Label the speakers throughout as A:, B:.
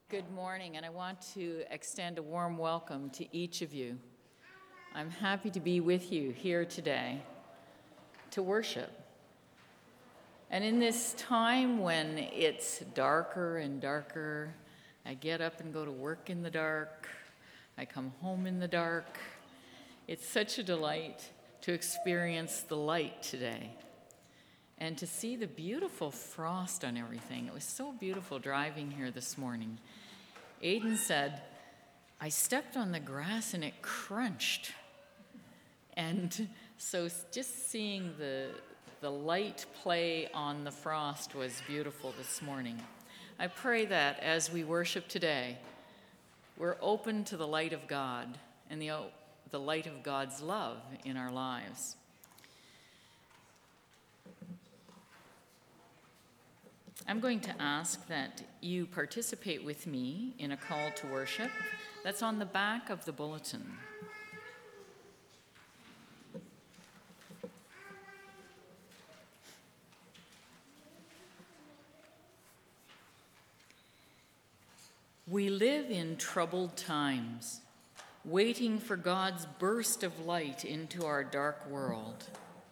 A: Good morning, and I want to extend a warm welcome to each of you. I'm happy to be with you here today to worship. And in this time when it's darker and darker, I get up and go to work in the dark, I come home in the dark, it's such a delight to experience the light today and to see the beautiful frost on everything. It was so beautiful driving here this morning. Aidan said, I stepped on the grass and it crunched. And so just seeing the light play on the frost was beautiful this morning. I pray that as we worship today, we're open to the light of God and the light of God's love in our lives. I'm going to ask that you participate with me in a call to worship that's on the back of the bulletin. We live in troubled times, waiting for God's burst of light into our dark world.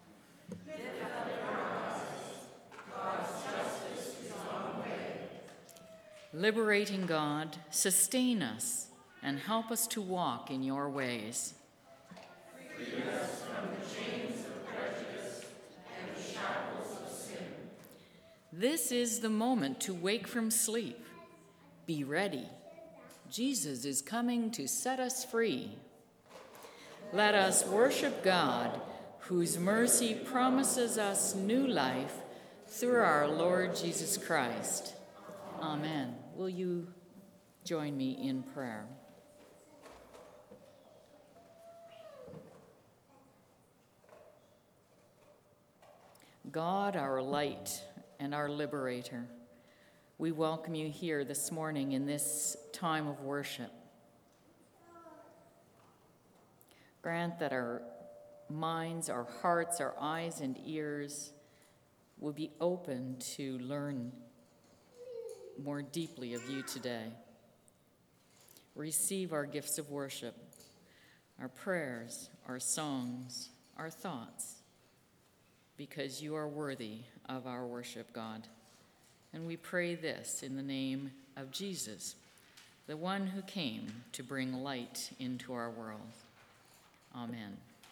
A: Liberating God, sustain us and help us to walk in your ways.
B: Free us from the chains of prejudice and the shackles of sin.
A: This is the moment to wake from sleep. Be ready. Jesus is coming to set us free. Let us worship God, whose mercy promises us new life through our Lord Jesus Christ. Amen. Will you join me in prayer? God, our light and our liberator, we welcome you here this morning in this time of worship. Grant that our minds, our hearts, our eyes and ears will be open to learn more deeply of you today. Receive our gifts of worship, our prayers, our songs, our thoughts, because you are worthy of our worship, God. And we pray this in the name of Jesus, the one who came to bring light into our world. Amen.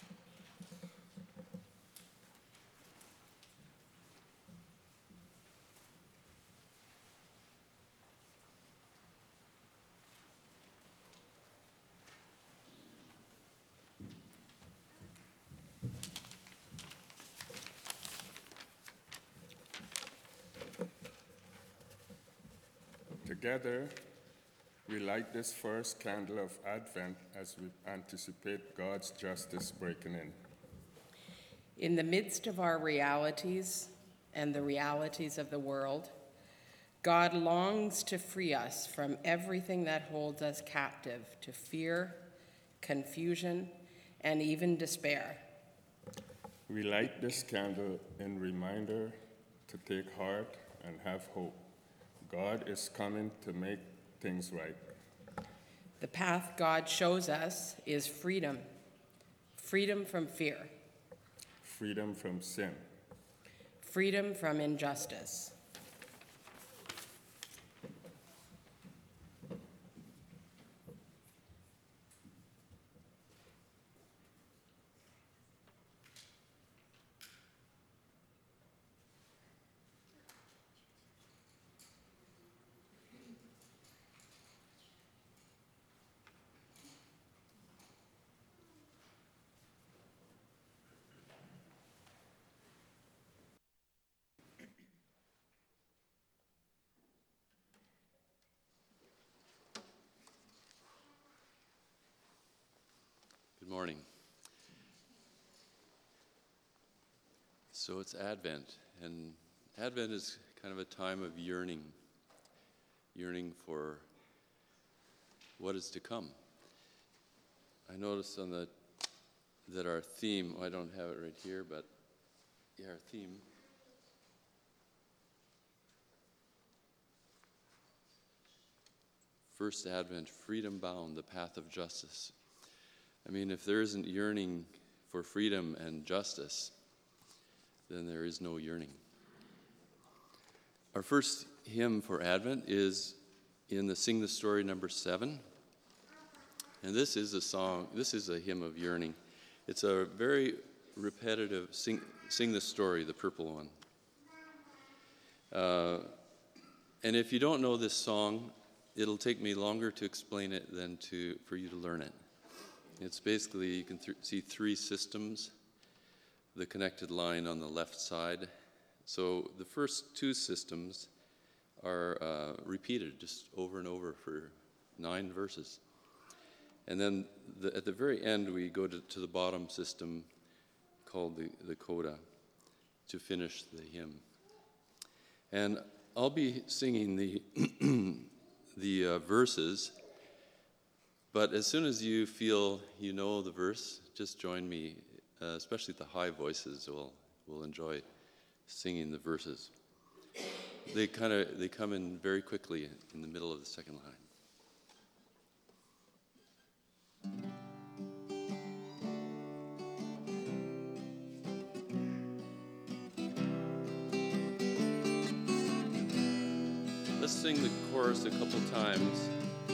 C: Together, we light this first candle of Advent as we anticipate God's justice breaking in.
D: In the midst of our realities and the realities of the world, God longs to free us from everything that holds us captive to fear, confusion, and even despair.
C: We light this candle in reminder to take heart and have hope. God is coming to make things right.
D: The path God shows us is freedom. Freedom from fear.
C: Freedom from sin.
D: Freedom from injustice.
E: Good morning. So it's Advent, and Advent is kind of a time of yearning for what is to come. I noticed that our theme, I don't have it right here, but yeah, our theme first advent, freedom bound, the path of justice. I mean, if there isn't yearning for freedom and justice, then there is no yearning. Our first hymn for Advent is in the Sing the Story number 7. And this is a song, this is a hymn of yearning. It's a very repetitive, Sing the Story, the purple one. And if you don't know this song, it'll take me longer to explain it than for you to learn it. It's basically, you can see 3 systems, the connected line on the left side. So the first 2 systems are repeated just over and over for 9 verses. And then at the very end, we go to the bottom system called the coda to finish the hymn. And I'll be singing the verses, but as soon as you feel you know the verse, just join me, especially the high voices will enjoy singing the verses. They come in very quickly in the middle of the second line. Let's sing the chorus a couple times.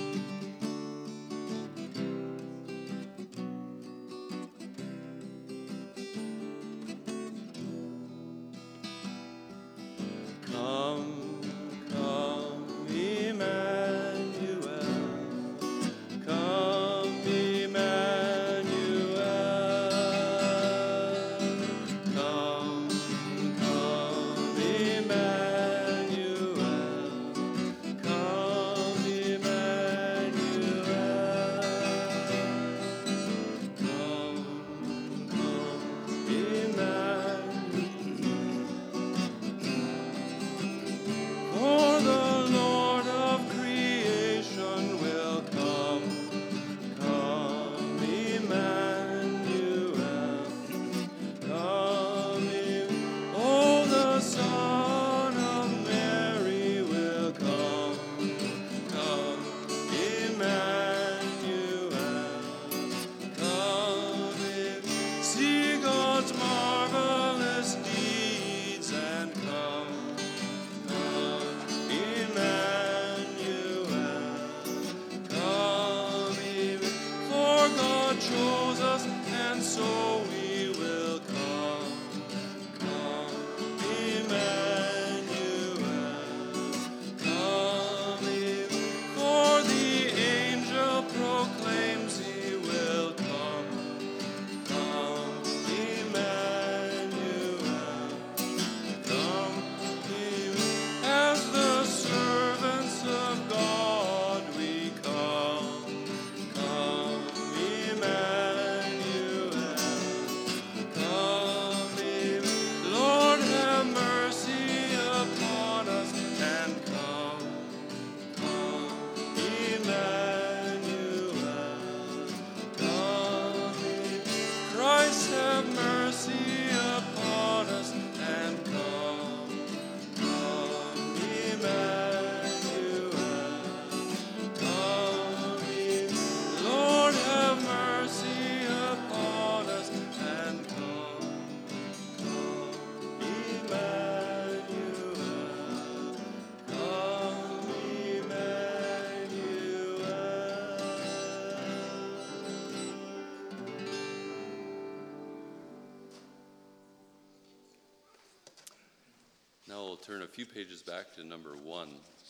E: Now we'll turn a few pages back to number 1.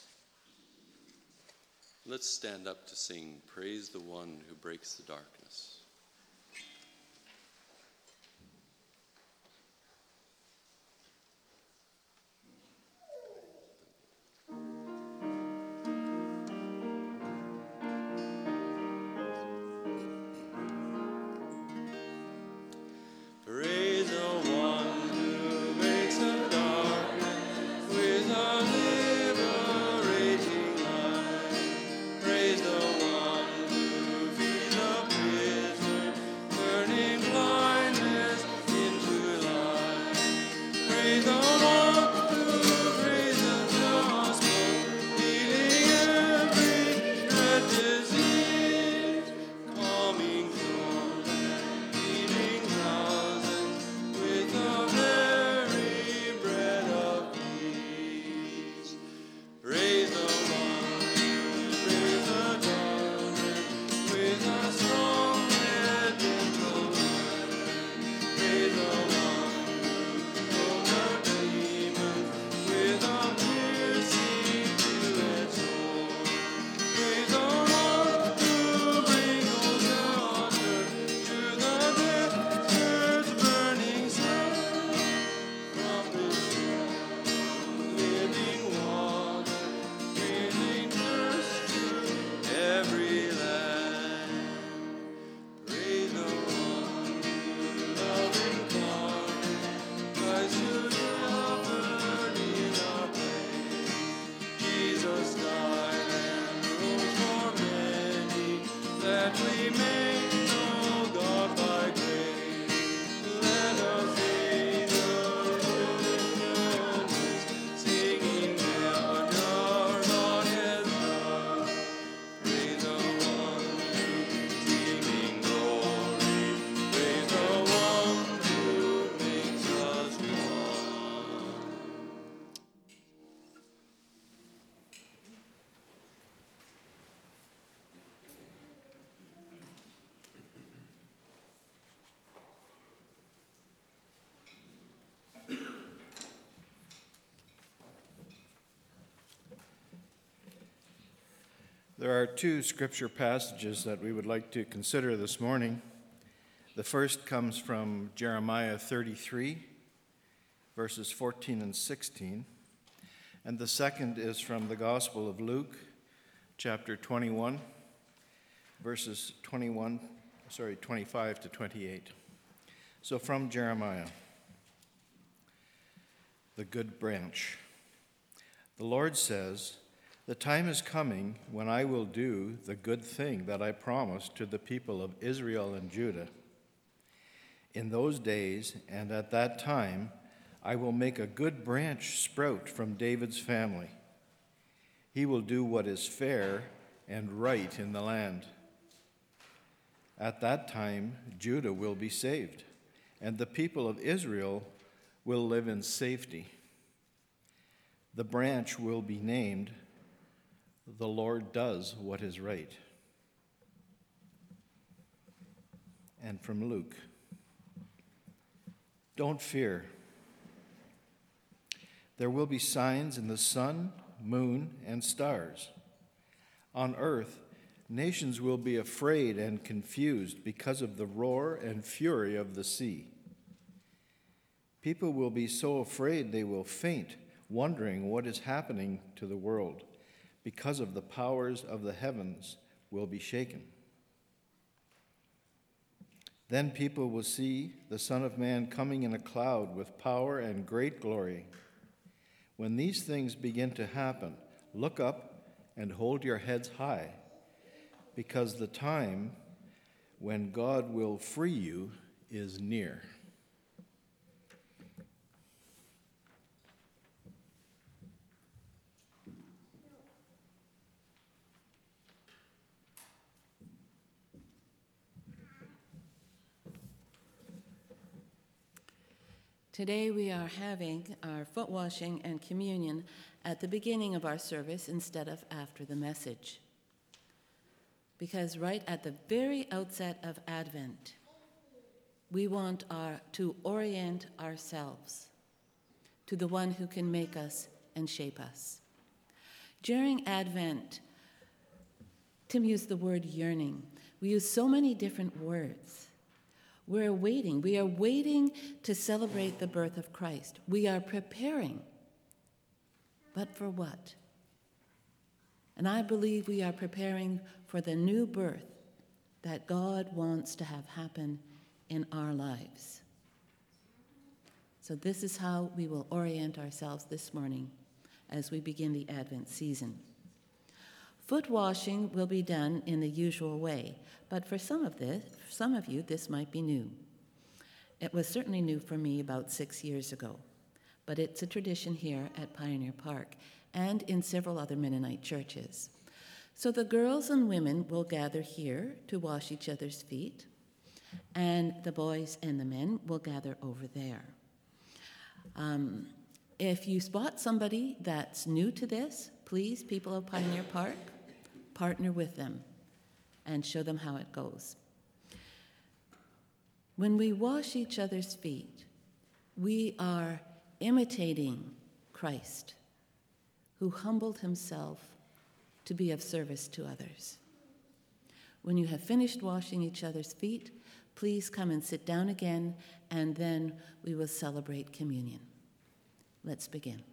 E: Let's stand up to sing Praise the One Who Breaks the Darkness.
B: Praise the one who feeds the
F: There are two scripture passages that we would like to consider this morning. The first comes from Jeremiah 33, verses 14 and 16. And the second is from the Gospel of Luke, chapter 21, verses 25 to 28. So from Jeremiah, the good branch. The Lord says, "The time is coming when I will do the good thing that I promised to the people of Israel and Judah. In those days and at that time, I will make a good branch sprout from David's family. He will do what is fair and right in the land. At that time, Judah will be saved, and the people of Israel will live in safety. The branch will be named, 'The Lord does what is right.'" And from Luke, "Don't fear. There will be signs in the sun, moon, and stars. On earth, nations will be afraid and confused because of the roar and fury of the sea. People will be so afraid they will faint, wondering what is happening to the world, because of the powers of the heavens will be shaken. Then people will see the Son of Man coming in a cloud with power and great glory. When these things begin to happen, look up and hold your heads high, because the time when God will free you is near."
B: Today we are having our foot washing and communion at the beginning of our service instead of after the message. Because right at the very outset of Advent, we want to orient ourselves to the one who can make us and shape us. During Advent, Tim used the word yearning. We use so many different words. We are waiting to celebrate the birth of Christ. We are preparing. But for what? And I believe we are preparing for the new birth that God wants to have happen in our lives. So this is how we will orient ourselves this morning as we begin the Advent season. Foot washing will be done in the usual way, but for some of you, this might be new. It was certainly new for me about 6 years ago, but it's a tradition here at Pioneer Park and in several other Mennonite churches. So the girls and women will gather here to wash each other's feet, and the boys and the men will gather over there. If you spot somebody that's new to this, please, people of Pioneer Park, partner with them and show them how it goes. When we wash each other's feet, we are imitating Christ, who humbled himself to be of service to others. When you have finished washing each other's feet, please come and sit down again, and then we will celebrate communion. Let's begin.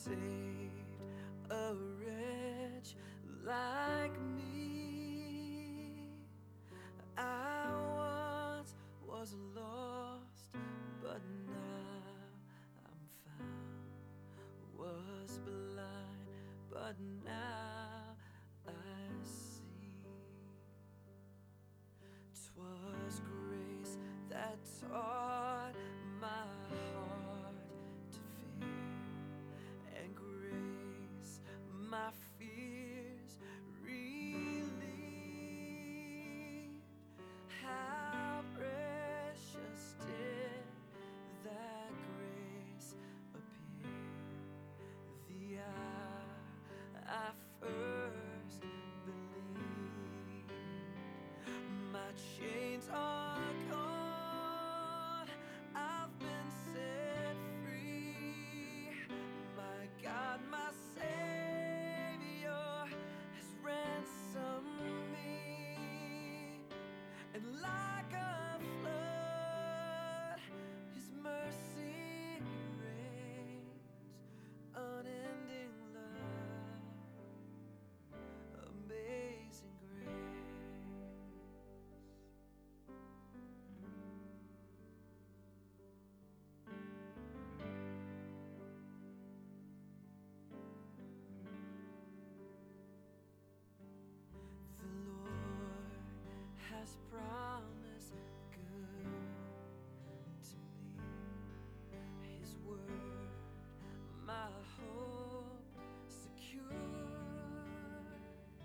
G: saved a wretch like me. I once was lost, but now I'm found. Was blind, but now I see. 'Twas grace that taught my heart to fear, and grace my fears relieved. How precious did that grace appear the hour I first believed. My chains are gone, I've been set free. My God, my Savior has ransomed me. And like a flood, His mercy reigns. Unending love, amazing grace. The Lord has promised good to me. His word, my hope secure.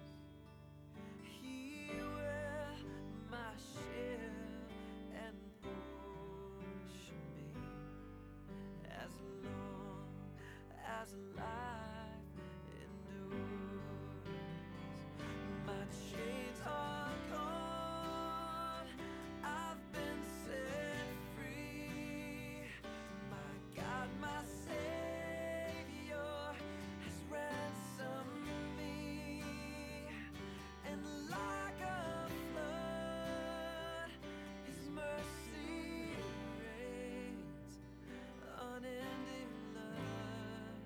G: He will my shield and portion be, as long as life endures. My chains are gone, I've been set free. My God, my Savior has ransomed me. And like a flood, His mercy reigns. Unending love,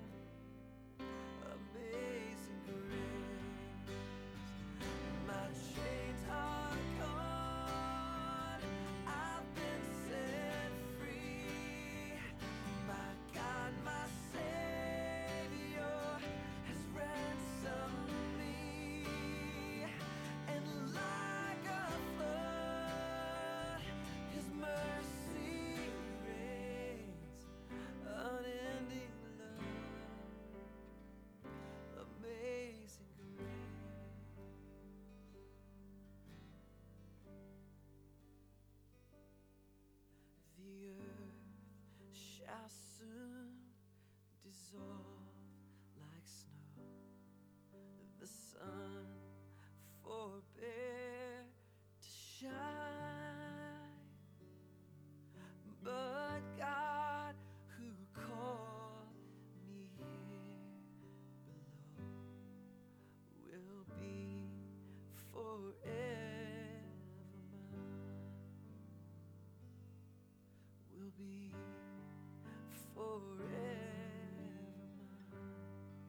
G: amazing grace. My chains are gone, I've been set free. My God, my Savior has ransomed me. And like a flood, His mercy reigns. Unending love, amazing grace. The earth shall soon dissolve like snow. The sun forbear to shine. But God, who called me here below, will be forever mine. Will be forever mine.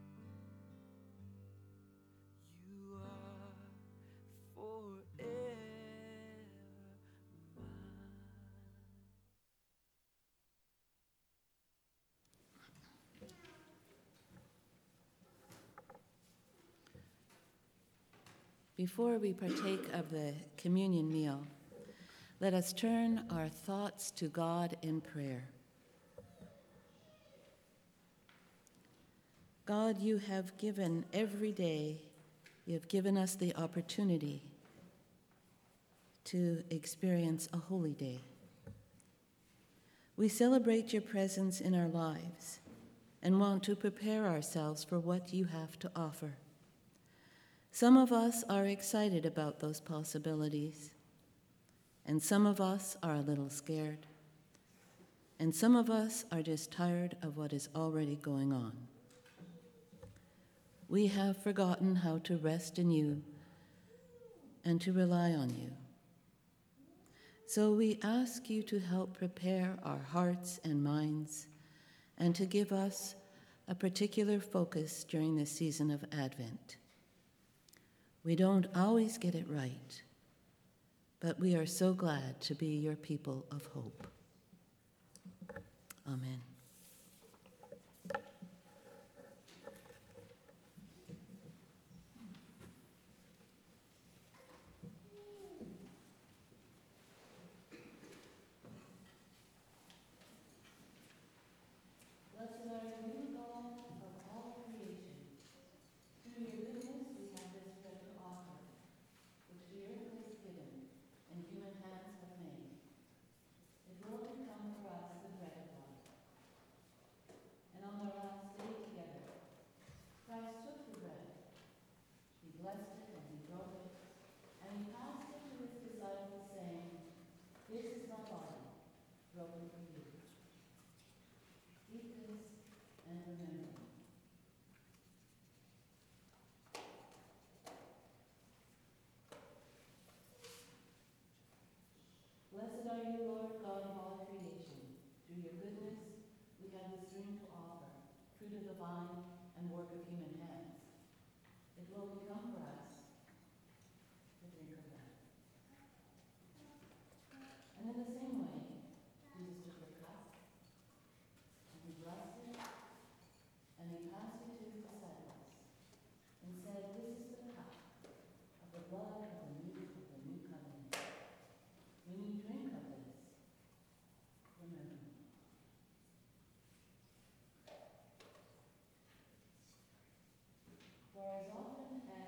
G: You are forever mine.
B: Before we partake of the communion meal, let us turn our thoughts to God in prayer. God, you have given every day, you have given us the opportunity to experience a holy day. We celebrate your presence in our lives and want to prepare ourselves for what you have to offer. Some of us are excited about those possibilities, and some of us are a little scared, and some of us are just tired of what is already going on. We have forgotten how to rest in you and to rely on you. So we ask you to help prepare our hearts and minds and to give us a particular focus during this season of Advent. We don't always get it right, but we are so glad to be your people of hope. Amen. Blessed are you, Lord God of all creation. Through your goodness, we have this drink to offer, fruit of the vine and work of human hands. It will become for us the drink of life. And in the same way, Jesus took the cup, and he blessed it, and he passed it to his disciples, and said, "This is the cup of the blood of the new covenant. When you drink of this, remember me." For as often as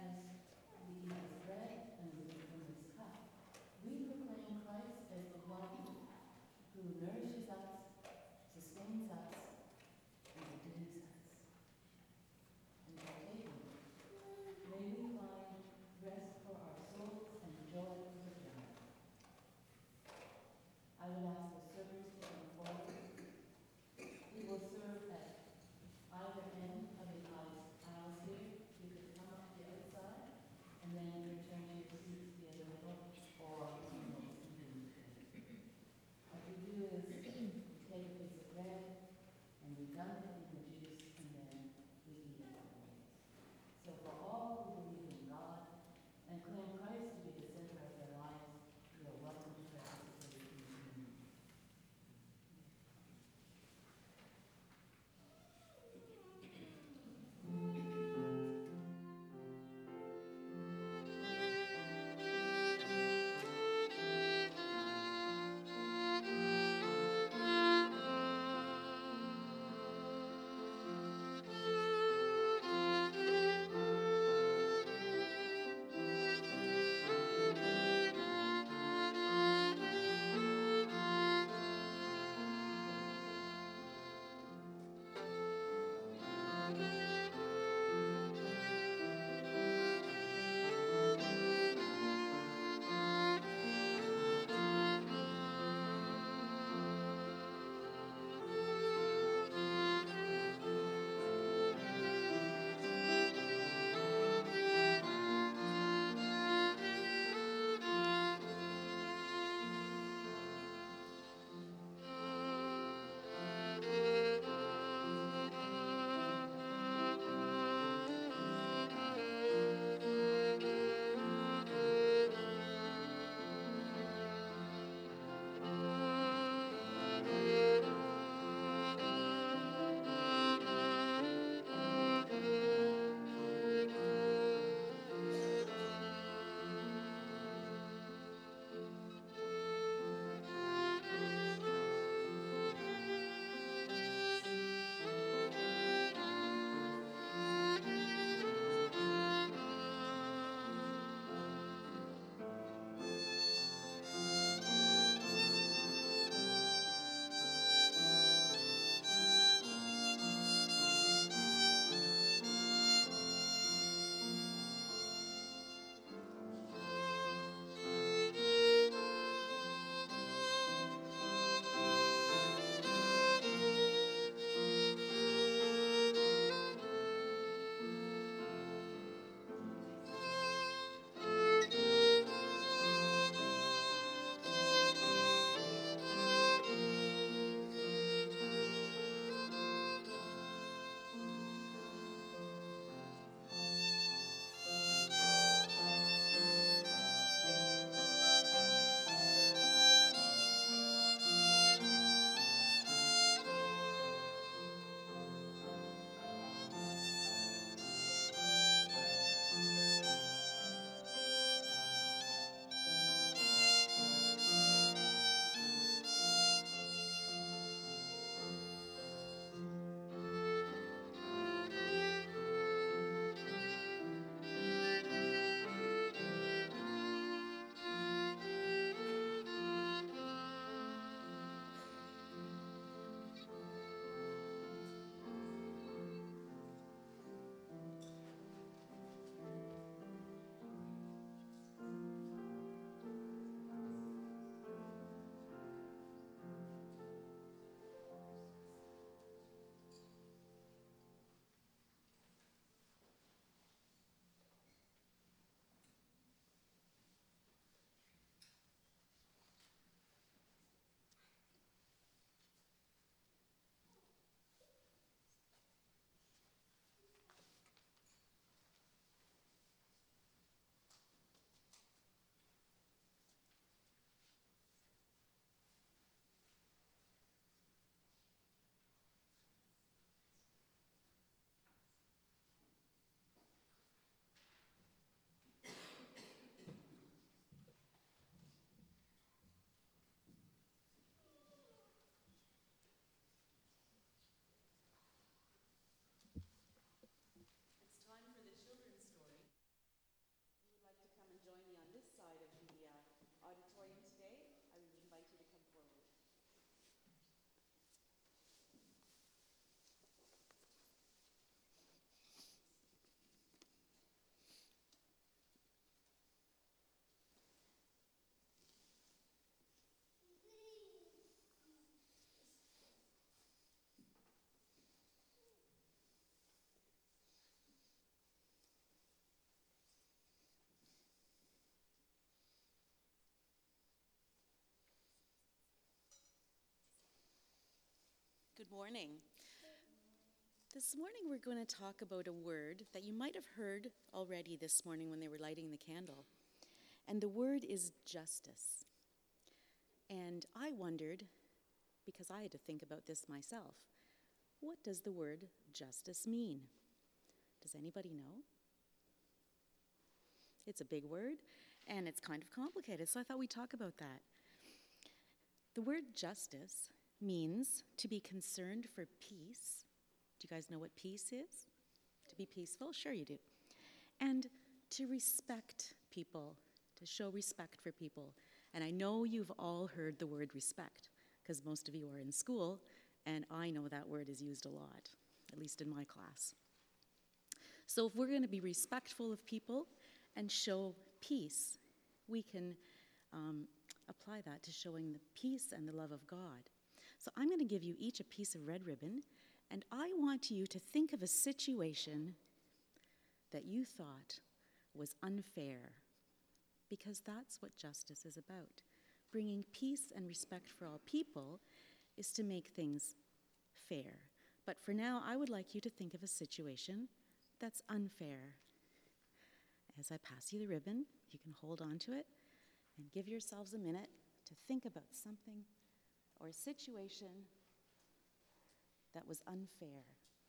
H: Good morning. This morning we're going to talk about a word that you might have heard already this morning when they were lighting the candle. And the word is justice. And I wondered, because I had to think about this myself, what does the word justice mean? Does anybody know? It's a big word, and it's kind of complicated, so I thought we'd talk about that. The word justice means to be concerned for peace. Do you guys know what peace is? To be peaceful? Sure you do. And to respect people, to show respect for people. And I know you've all heard the word respect, because most of you are in school, and I know that word is used a lot, at least in my class. So if we're going to be respectful of people and show peace, we can apply that to showing the peace and the love of God. So I'm going to give you each a piece of red ribbon, and I want you to think of a situation that you thought was unfair, because that's what justice is about. Bringing peace and respect for all people is to make things fair. But for now, I would like you to think of a situation that's unfair. As I pass you the ribbon, you can hold on to it and give yourselves a minute to think about something or a situation that was unfair.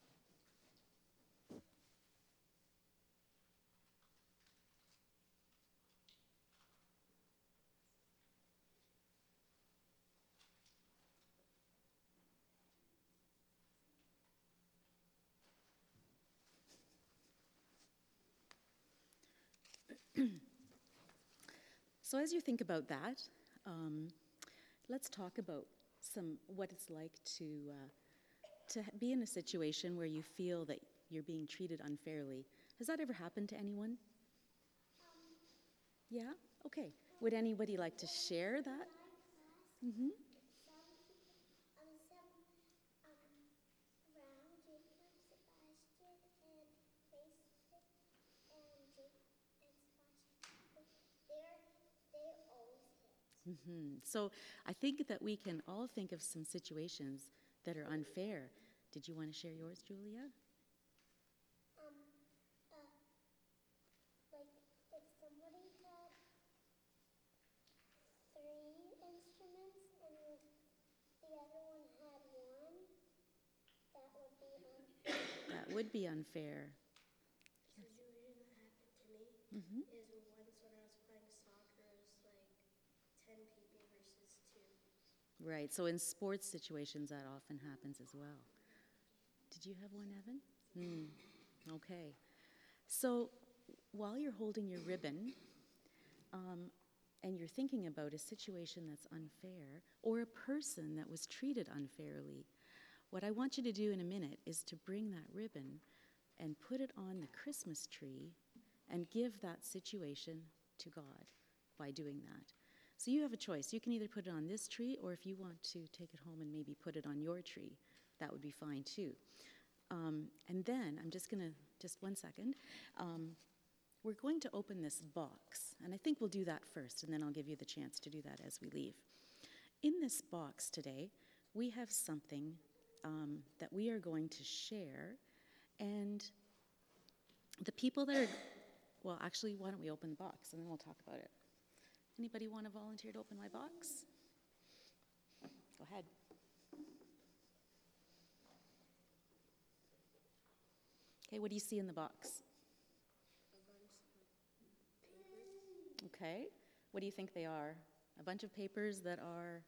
H: So as you think about that, let's talk about what it's like to be in a situation where you feel that you're being treated unfairly. Has that ever happened to anyone? Yeah? Okay. Would anybody like to share that? Mm-hmm. So I think that we can all think of some situations that are unfair. Did you want to share yours, Julia?
I: Like if somebody had 3 instruments and the other one had 1, that would be unfair.
H: That would be unfair.
I: The situation that happened to me
H: Mm-hmm.
I: is once when I was playing soccer, it was like 10 people versus 2.
H: Right, so in sports situations that often happens as well. Did you have one, Evan? Okay. So while you're holding your ribbon and you're thinking about a situation that's unfair or a person that was treated unfairly, what I want you to do in a minute is to bring that ribbon and put it on the Christmas tree and give that situation to God by doing that. So you have a choice. You can either put it on this tree, or if you want to take it home and maybe put it on your tree, that would be fine too. And then I'm just going to, just 1 second, we're going to open this box. And I think we'll do that first, and then I'll give you the chance to do that as we leave. In this box today, we have something that we are going to share. And the people that are, well, actually, why don't we open the box, and then we'll talk about it. Anybody want to volunteer to open my box? Go ahead. Okay, what do you see in the box?
I: A bunch of papers.
H: Okay, what do you think they are? A bunch of papers that are...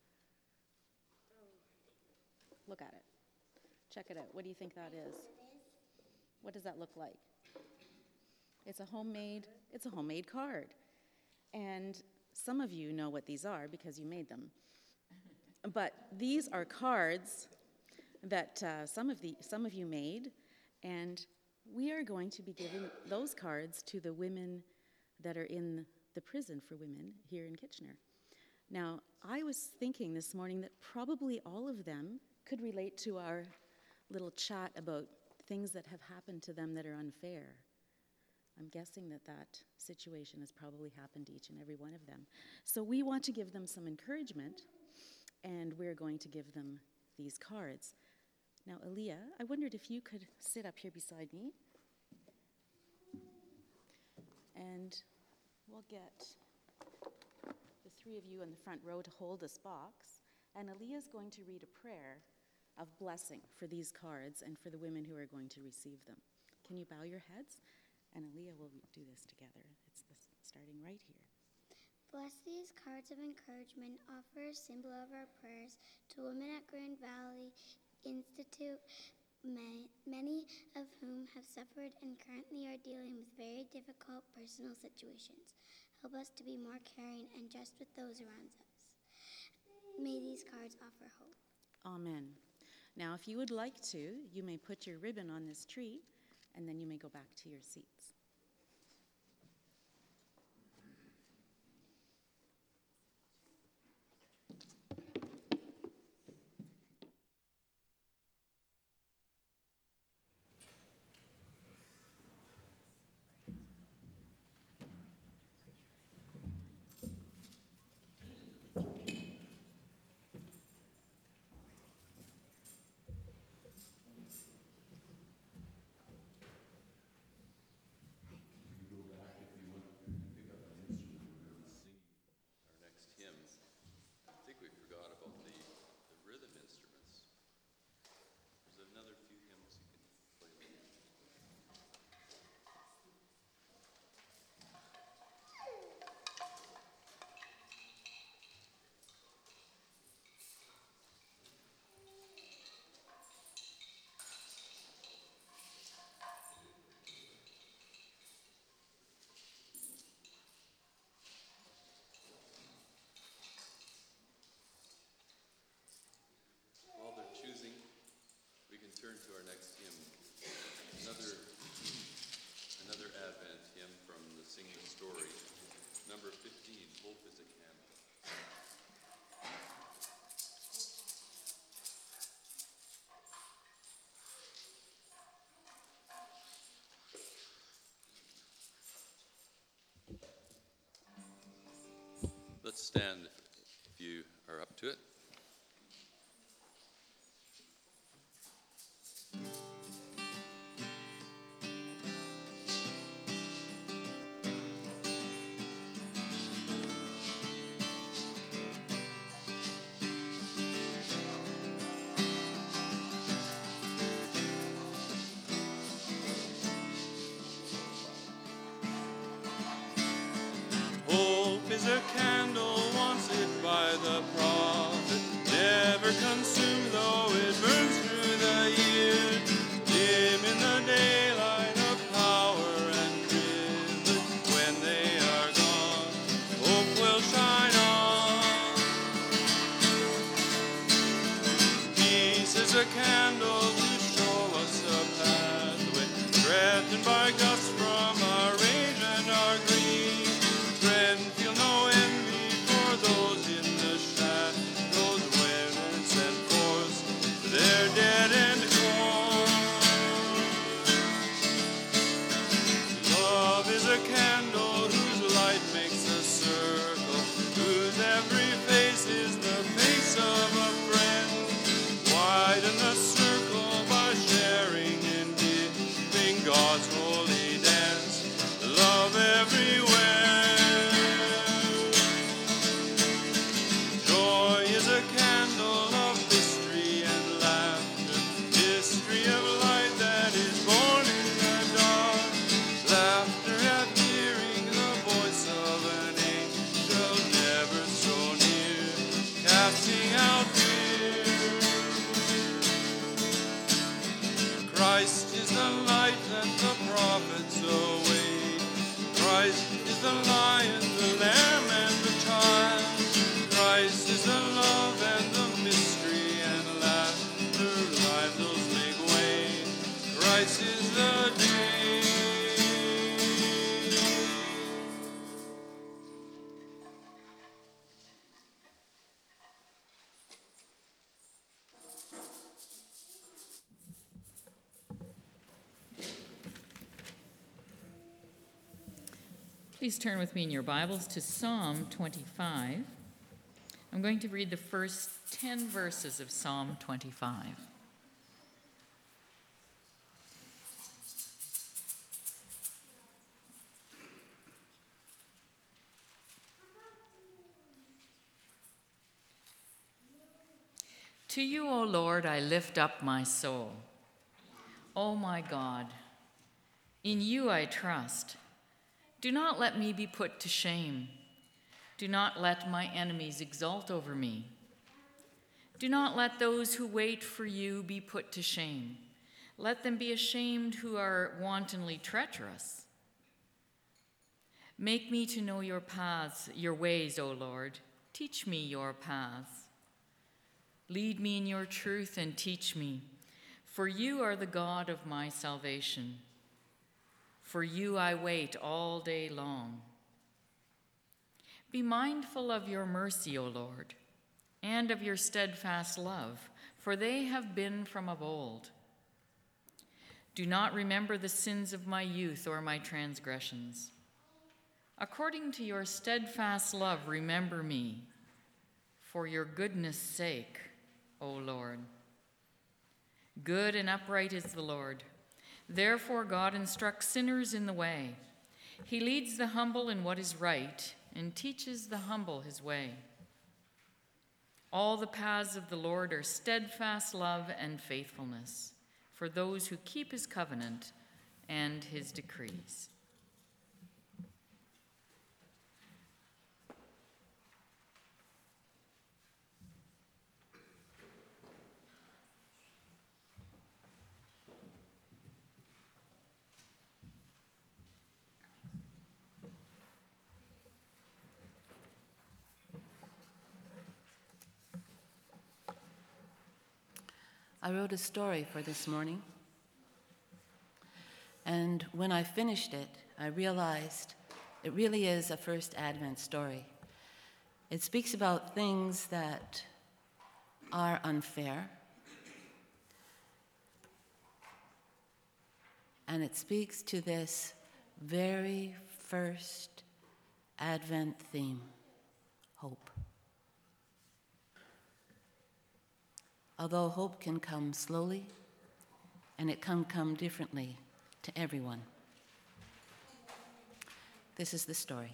H: Look at it. Check it out. What do you think that is? What does that look like? It's a homemade card. And some of you know what these are because you made them. But these are cards that some of you made, and we are going to be giving those cards to the women that are in the prison for women here in Kitchener. Now, I was thinking this morning that probably all of them could relate to our little chat about things that have happened to them that are unfair. I'm guessing that that situation has probably happened to each and every one of them. So we want to give them some encouragement, and we're going to give them these cards. Now, Aaliyah, I wondered if you could sit up here beside me. And we'll get the three of you in the front row to hold this box. And Aaliyah's going to read a prayer of blessing for these cards and for the women who are going to receive them. Can you bow your heads? And Aaliyah will do this together. Starting right here.
I: Bless these cards of encouragement, offer a symbol of our prayers to women at Grand Valley Institute, many of whom have suffered and currently are dealing with very difficult personal situations. Help us to be more caring and just with those around us. May these cards offer hope.
H: Amen. Now, if you would like to, you may put your ribbon on this tree, and then you may go back to your seats.
E: Turn to our next hymn, another Advent hymn from the Sing the Story, number 15, Hope is a Candle. Let's stand if you are up to it. Hope is a candle once lit by the prophet, never consumed though it burns through the year. Dim in the daylight of power and privilege, when they are gone, hope will shine on. Peace is a candle to show us a pathway, threatened by gusts from our rage and our greed. Friend, feel no envy for those in the shadows, winds and force, they're dead and gone. Love is a candle whose light makes a circle, whose every face is the face of a friend. Widen the circle by sharing in giving God's holy dance. Love everywhere. Joy is a candle of mystery and laughter, mystery of light that is born in the dark. Laughter at hearing the voice of an angel never so near, casting out fear. Christ is the light that the prophets await. Christ is the lion, the lamb, and the child. Christ is the love and the mystery and laughter, idols make way. Christ is the day.
A: Please turn with me in your Bibles to Psalm 25. I'm going to read the first 10 verses of Psalm 25. To you, O Lord, I lift up my soul. O my God, in you I trust. Do not let me be put to shame. Do not let my enemies exult over me. Do not let those who wait for you be put to shame. Let them be ashamed who are wantonly treacherous. Make me to know your paths, your ways, O Lord. Teach me your paths. Lead me in your truth and teach me, for you are the God of my salvation. For you I wait all day long. Be mindful of your mercy, O Lord, and of your steadfast love, for they have been from of old. Do not remember the sins of my youth or my transgressions. According to your steadfast love, remember me, for your goodness' sake, O Lord. Good and upright is the Lord. Therefore God instructs sinners in the way. He leads the humble in what is right and teaches the humble his way. All the paths of the Lord are steadfast love and faithfulness for those who keep his covenant and his decrees.
B: I wrote a story for this morning, and when I finished it, I realized it really is a first Advent story. It speaks about things that are unfair, and it speaks to this very first Advent theme, hope. Although hope can come slowly, and it can come differently to everyone. This is the story.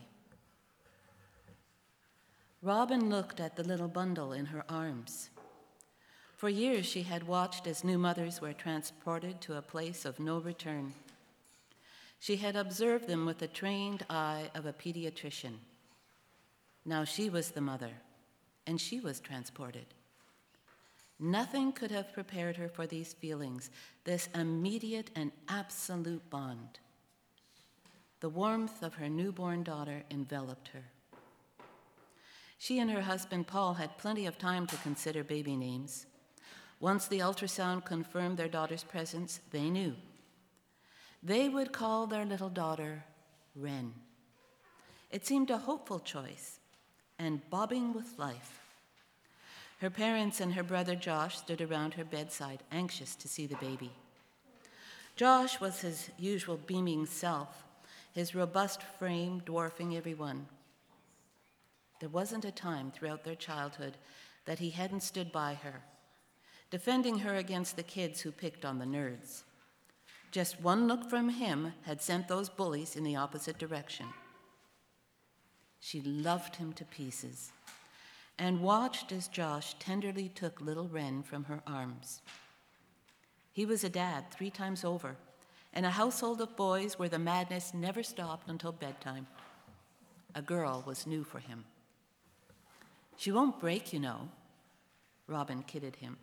B: Robin looked at the little bundle in her arms. For years she had watched as new mothers were transported to a place of no return. She had observed them with the trained eye of a pediatrician. Now she was the mother, and she was transported. Nothing could have prepared her for these feelings, this immediate and absolute bond. The warmth of her newborn daughter enveloped her. She and her husband Paul had plenty of time to consider baby names. Once the ultrasound confirmed their daughter's presence, they knew. They would call their little daughter Wren. It seemed a hopeful choice and bobbing with life. Her parents and her brother Josh stood around her bedside, anxious to see the baby. Josh was his usual beaming self, his robust frame dwarfing everyone. There wasn't a time throughout their childhood that he hadn't stood by her, defending her against the kids who picked on the nerds. Just one look from him had sent those bullies in the opposite direction. She loved him to pieces, and watched as Josh tenderly took little Wren from her arms. He was a dad 3 times over, in a household of boys where the madness never stopped until bedtime. A girl was new for him. She won't break, you know, Robin kidded him.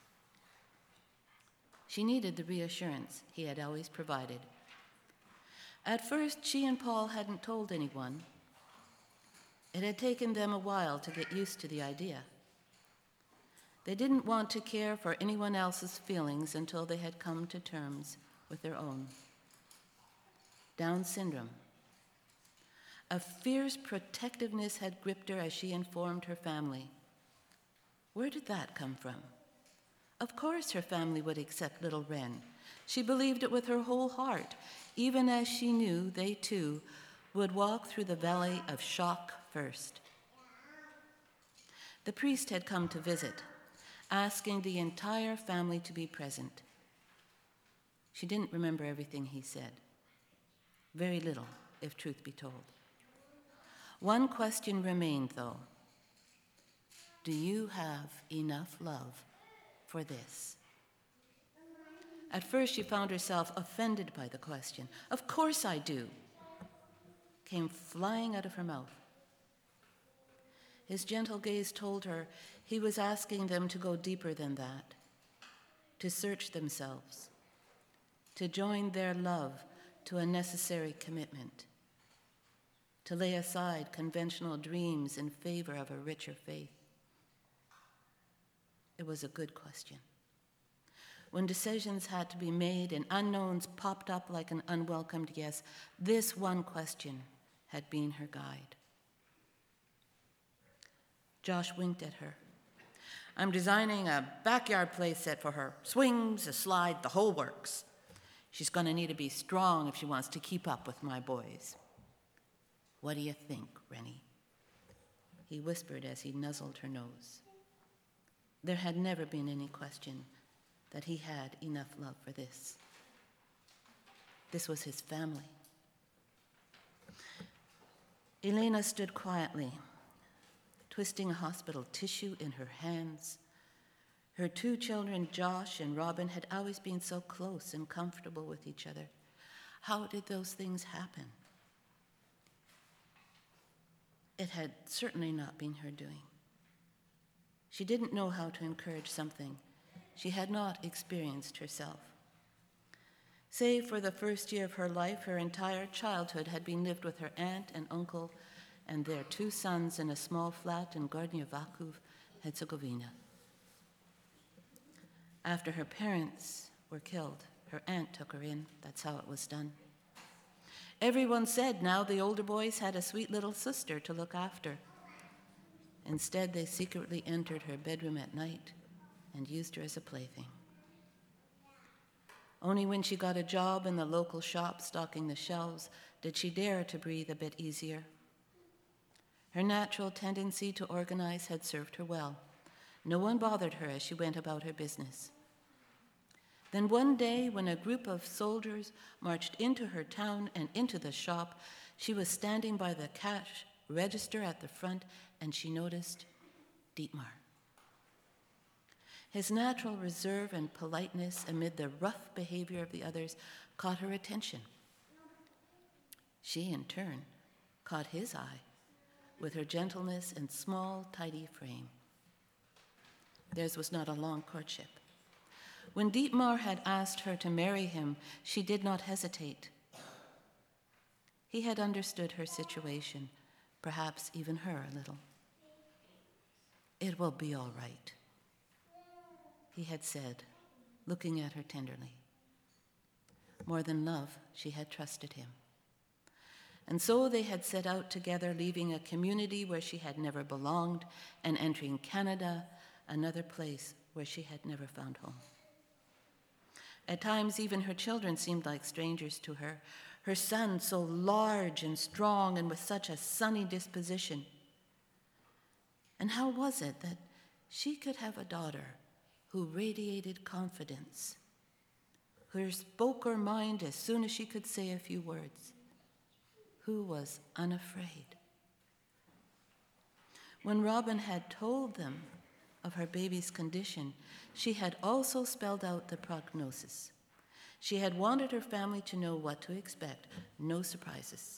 B: She needed the reassurance he had always provided. At first, she and Paul hadn't told anyone. It had taken them a while to get used to the idea. They didn't want to care for anyone else's feelings until they had come to terms with their own. Down syndrome. A fierce protectiveness had gripped her as she informed her family. Where did that come from? Of course her family would accept little Wren. She believed it with her whole heart, even as she knew they too would walk through the valley of shock first. The priest had come to visit, asking the entire family to be present. She didn't remember everything he said. Very little, if truth be told. One question remained, though. Do you have enough love for this? At first, she found herself offended by the question. Of course I do, came flying out of her mouth. His gentle gaze told her he was asking them to go deeper than that, to search themselves, to join their love to a necessary commitment, to lay aside conventional dreams in favor of a richer faith. It was a good question. When decisions had to be made and unknowns popped up like an unwelcomed yes, this one question had been her guide. Josh winked at her. I'm designing a backyard play set for her. Swings, a slide, the whole works. She's going to need to be strong if she wants to keep up with my boys. What do you think, Rennie? He whispered as he nuzzled her nose. There had never been any question that he had enough love for this. This was his family. Elena stood quietly, twisting a hospital tissue in her hands. Her two children, Josh and Robin, had always been so close and comfortable with each other. How did those things happen? It had certainly not been her doing. She didn't know how to encourage something she had not experienced herself. Save for the first year of her life, her entire childhood had been lived with her aunt and uncle and their two sons in a small flat in Gornja Vakuf, Herzegovina. After her parents were killed, her aunt took her in. That's how it was done. Everyone said now the older boys had a sweet little sister to look after. Instead, they secretly entered her bedroom at night and used her as a plaything. Only when she got a job in the local shop stocking the shelves did she dare to breathe a bit easier. Her natural tendency to organize had served her well. No one bothered her as she went about her business. Then one day, when a group of soldiers marched into her town and into the shop, she was standing by the cash register at the front, and she noticed Dietmar. His natural reserve and politeness amid the rough behavior of the others caught her attention. She, in turn, caught his eye with her gentleness and small, tidy frame. Theirs was not a long courtship. When Dietmar had asked her to marry him, she did not hesitate. He had understood her situation, perhaps even her a little. It will be all right, he had said, looking at her tenderly. More than love, she had trusted him. And so they had set out together, leaving a community where she had never belonged and entering Canada, another place where she had never found home. At times, even her children seemed like strangers to her. Her son, so large and strong and with such a sunny disposition. And how was it that she could have a daughter who radiated confidence, who spoke her mind as soon as she could say a few words, who was unafraid? When Robin had told them of her baby's condition, she had also spelled out the prognosis. She had wanted her family to know what to expect, no surprises.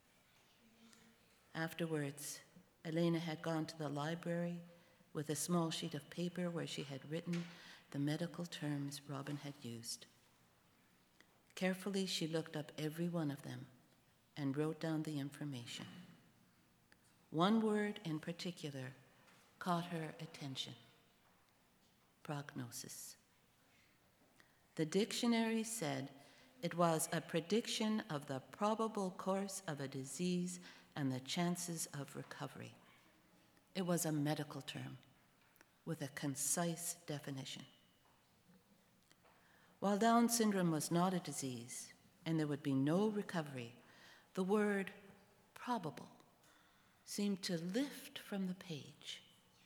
B: Afterwards, Elena had gone to the library with a small sheet of paper where she had written the medical terms Robin had used. Carefully, she looked up every one of them and wrote down the information. One word in particular caught her attention: prognosis. The dictionary said it was a prediction of the probable course of a disease and the chances of recovery. It was a medical term with a concise definition. While Down syndrome was not a disease and there would be no recovery, the word probable seemed to lift from the page.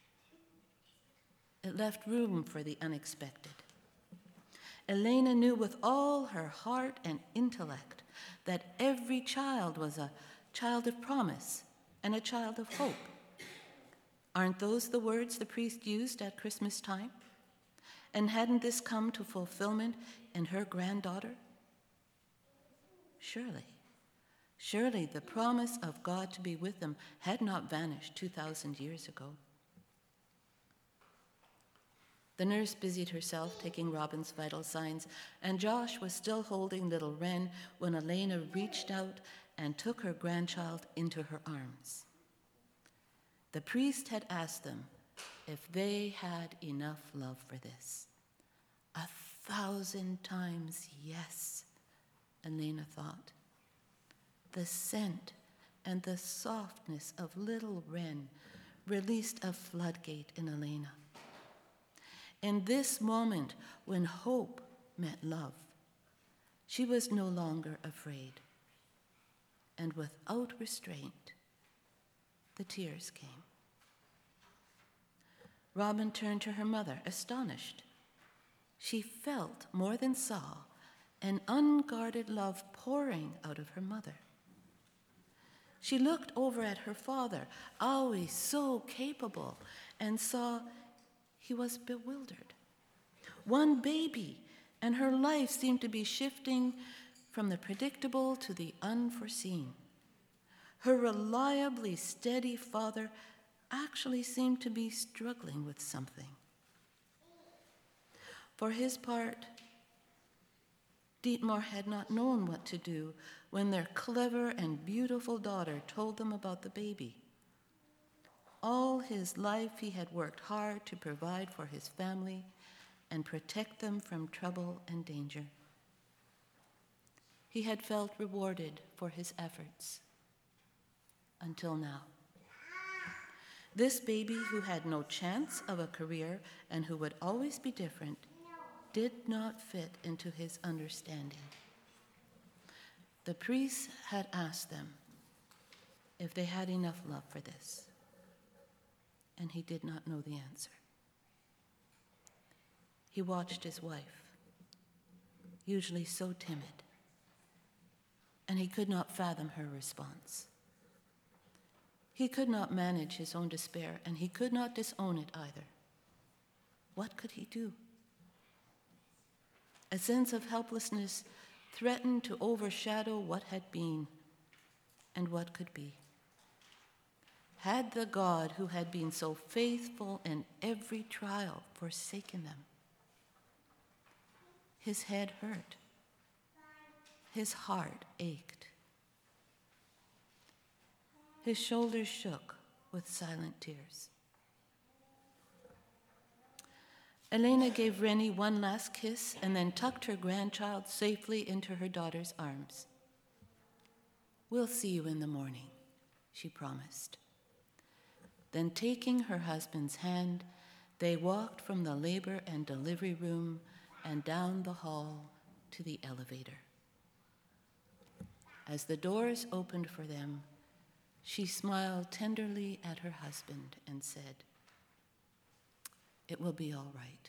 B: It left room for the unexpected. Elena knew with all her heart and intellect that every child was a child of promise and a child of hope. Aren't those the words the priest used at Christmas time? And hadn't this come to fulfillment in her granddaughter? Surely the promise of God to be with them had not vanished 2,000 years ago. The nurse busied herself taking Robin's vital signs, and Josh was still holding little Wren when Elena reached out and took her grandchild into her arms. The priest had asked them if they had enough love for this. 1,000 times yes, Elena thought. The scent and the softness of little Wren released a floodgate in Elena. In this moment, when hope met love, she was no longer afraid. And without restraint, the tears came. Robin turned to her mother, astonished. She felt, more than saw, an unguarded love pouring out of her mother. She looked over at her father, always so capable, and saw he was bewildered. One baby, and her life seemed to be shifting from the predictable to the unforeseen. Her reliably steady father actually seemed to be struggling with something. For his part, Dietmar had not known what to do when their clever and beautiful daughter told them about the baby. All his life he had worked hard to provide for his family and protect them from trouble and danger. He had felt rewarded for his efforts. Until now. This baby, who had no chance of a career and who would always be different, did not fit into his understanding. The priest had asked them if they had enough love for this, and he did not know the answer. He watched his wife, usually so timid, and he could not fathom her response. He could not manage his own despair, and he could not disown it either. What could he do? A sense of helplessness threatened to overshadow what had been and what could be. Had the God who had been so faithful in every trial forsaken them? His head hurt. His heart ached. His shoulders shook with silent tears. Elena gave Rennie one last kiss and then tucked her grandchild safely into her daughter's arms. "We'll see you in the morning," she promised. Then, taking her husband's hand, they walked from the labor and delivery room and down the hall to the elevator. As the doors opened for them, she smiled tenderly at her husband and said, "It will be all right."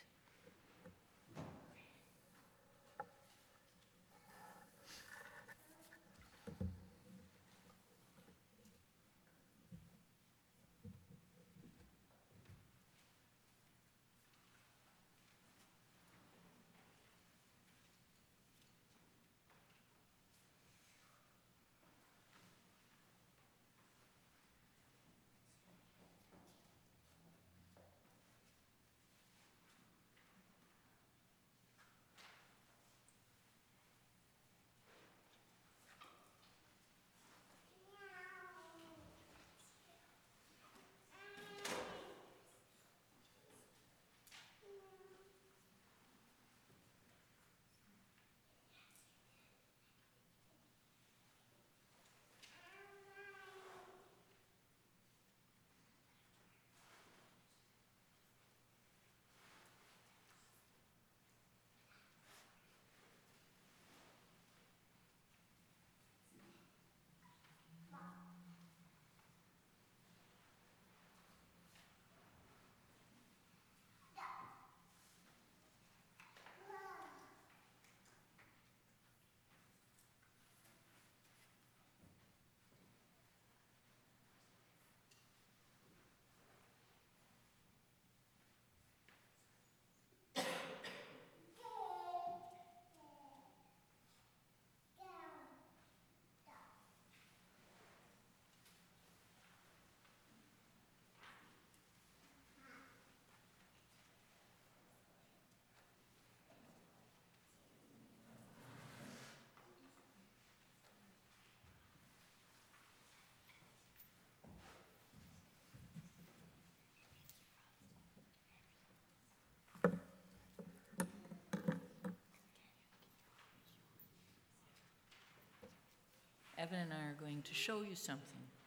A: Evan and I are going to show you something.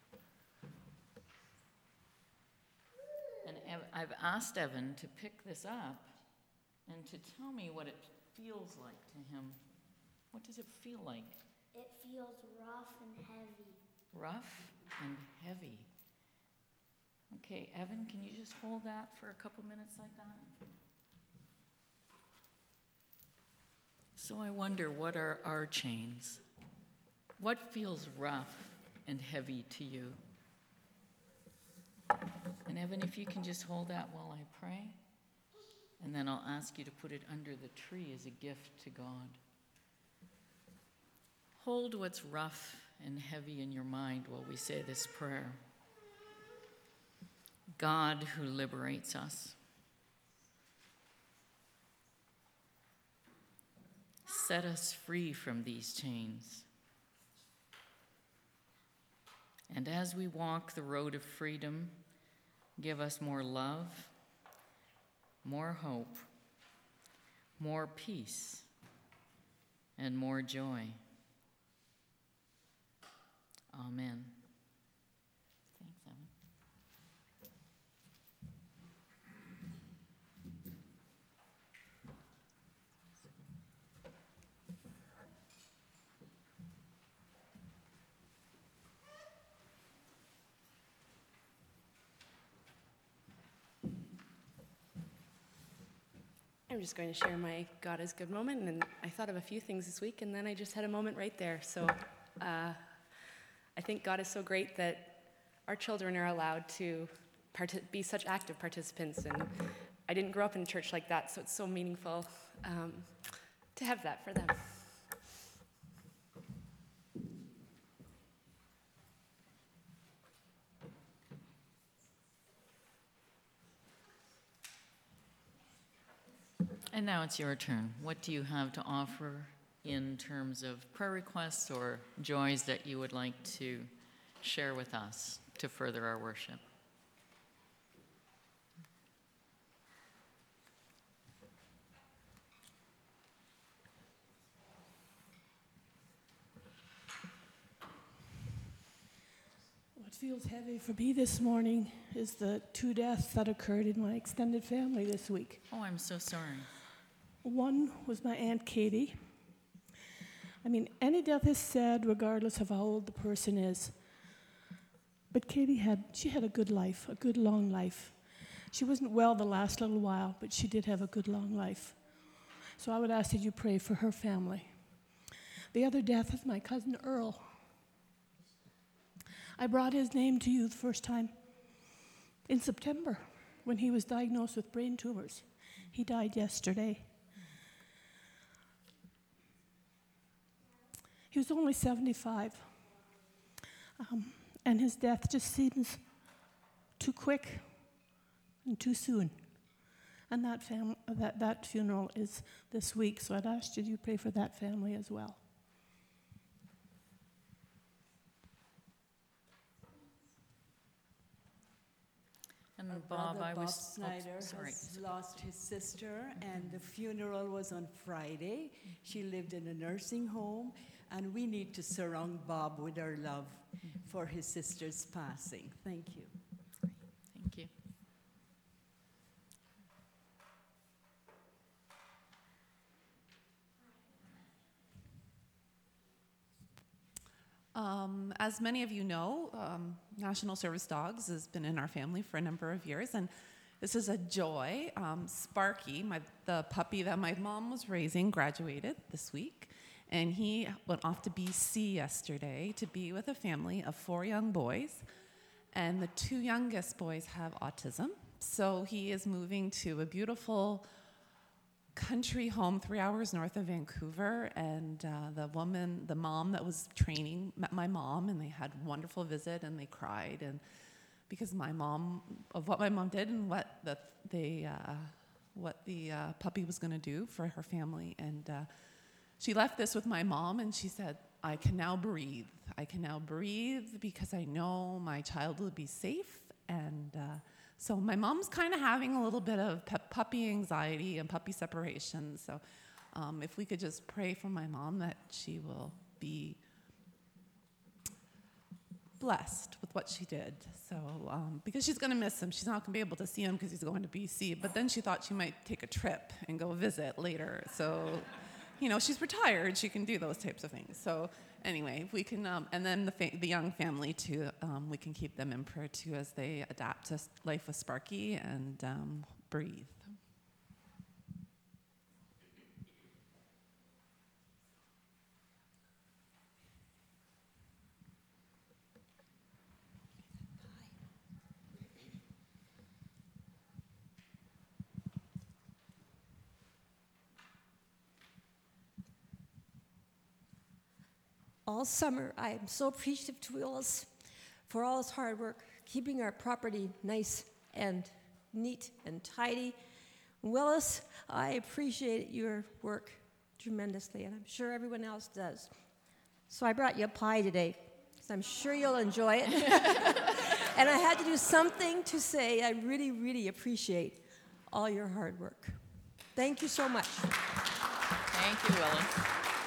A: And I've asked Evan to pick this up and to tell me what it feels like to him. What does it feel like?
I: It feels rough and heavy.
A: Rough and heavy. Okay, Evan, can you just hold that for a couple minutes like that? So I wonder, what are our chains? What feels rough and heavy to you? And Evan, if you can just hold that while I pray, and then I'll ask you to put it under the tree as a gift to God. Hold what's rough and heavy in your mind while we say this prayer. God who liberates us, set us free from these chains. And as we walk the road of freedom, give us more love, more hope, more peace, and more joy. Amen. Thanks, Evan.
J: I'm just going to share my God is Good moment, and I thought of a few things this week, and then I just had a moment right there. So I think God is so great that our children are allowed to be such active participants, and I didn't grow up in a church like that, so it's so meaningful to have that for them.
A: And now it's your turn. What do you have to offer in terms of prayer requests or joys that you would like to share with us to further our worship?
K: What feels heavy for me this morning is the 2 deaths that occurred in my extended family this week.
A: Oh, I'm so sorry.
K: One was my Aunt Katie. I mean, any death is sad regardless of how old the person is. But Katie had a good life, a good long life. She wasn't well the last little while, but she did have a good long life. So I would ask that you pray for her family. The other death is my cousin Earl. I brought his name to you the first time in September when he was diagnosed with brain tumors. He died yesterday. He was only 75. And his death just seems too quick and too soon. And that funeral is this week, so I'd ask you to pray for that family as well.
A: And
L: Our
A: Bob,
L: brother
A: I
L: Bob
A: was
L: Snyder
A: sorry.
L: has lost his sister, and the funeral was on Friday. She lived in a nursing home, and we need to surround Bob with our love for his sister's passing. Thank you.
A: Thank you.
M: As many of you know, National Service Dogs has been in our family for a number of years, and this is a joy. Sparky, the puppy that my mom was raising, graduated this week, and he went off to BC yesterday to be with a family of 4 young boys, and the 2 youngest boys have autism, so he is moving to a beautiful country home 3 hours north of Vancouver, and the mom that was training met my mom, and they had a wonderful visit, and they cried, and because what my mom did and what the puppy was going to do for her family, and she left this with my mom, and she said, I can now breathe because I know my child will be safe, and so my mom's kind of having a little bit of puppy anxiety and puppy separation. So if we could just pray for my mom that she will be blessed with what she did. So, because she's going to miss him. She's not going to be able to see him because he's going to BC. But then she thought she might take a trip and go visit later. So, she's retired. She can do those types of things. So, anyway, we can, and then the young family too, we can keep them in prayer too as they adapt to life with Sparky and breathe.
N: All summer, I am so appreciative to Willis for all his hard work, keeping our property nice and neat and tidy. Willis, I appreciate your work tremendously, and I'm sure everyone else does. So I brought you a pie today, because I'm sure you'll enjoy it. And I had to do something to say I really, really appreciate all your hard work. Thank you so much.
A: Thank you, Willis.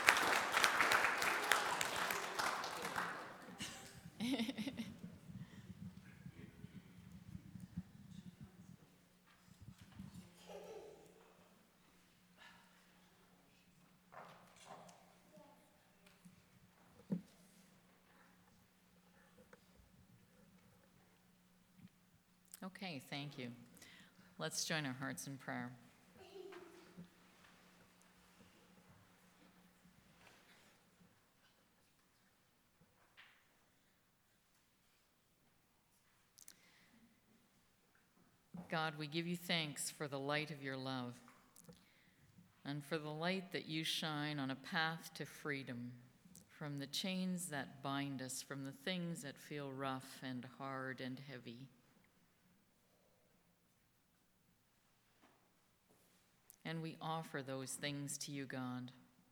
A: Okay, thank you. Let's join our hearts in prayer. God, we give you thanks for the light of your love and for the light that you shine on a path to freedom from the chains that bind us, from the things that feel rough and hard and heavy. And we offer those things to you, God.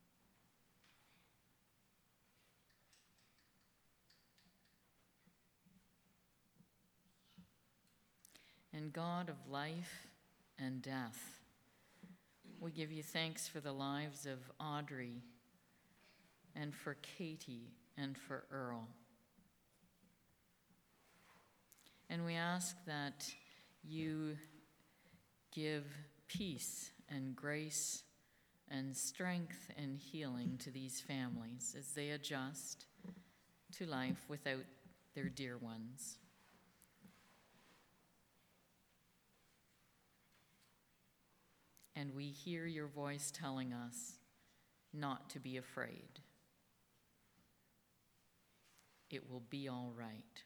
A: And God of life and death, we give you thanks for the lives of Audrey and for Katie and for Earl. And we ask that you give peace and grace and strength and healing to these families as they adjust to life without their dear ones. And we hear your voice telling us not to be afraid. It will be all right.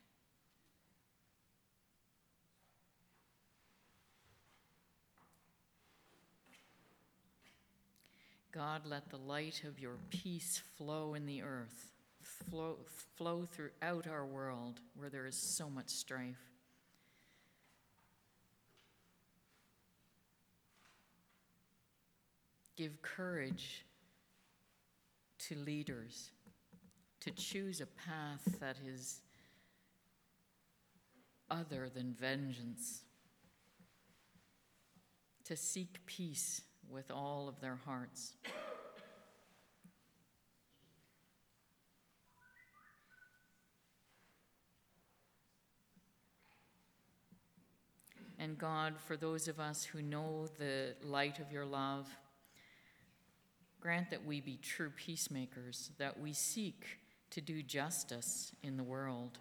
A: God, let the light of your peace flow in the earth, flow throughout our world where there is so much strife. Give courage to leaders to choose a path that is other than vengeance, to seek peace with all of their hearts. And God, for those of us who know the light of your love, grant that we be true peacemakers, that we seek to do justice in the world,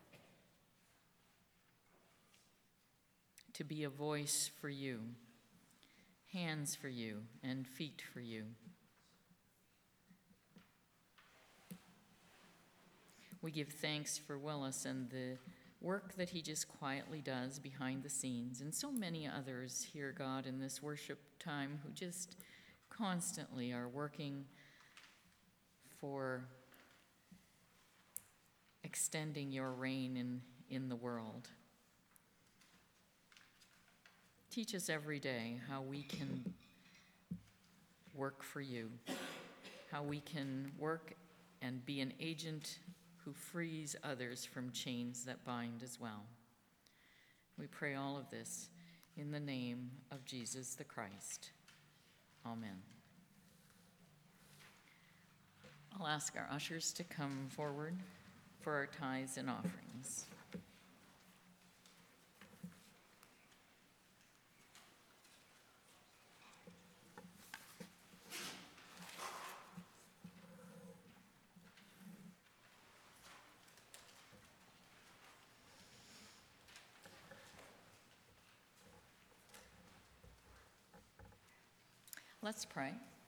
A: to be a voice for you, hands for you, and feet for you. We give thanks for Willis and the work that he just quietly does behind the scenes, and so many others here, God, in this worship time who just constantly are working for extending your reign in the world. Teach us every day how we can work for you, how we can work and be an agent who frees others from chains that bind as well. We pray all of this in the name of Jesus the Christ. Amen. I'll ask our ushers to come forward. for our tithes and offerings. Let's pray.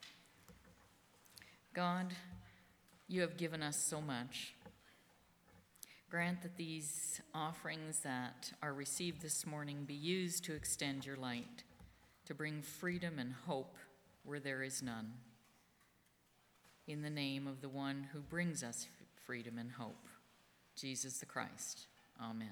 A: God, you have given us so much. Grant that these offerings that are received this morning be used to extend your light, to bring freedom and hope where there is none. In the name of the one who brings us freedom and hope, Jesus the Christ. Amen.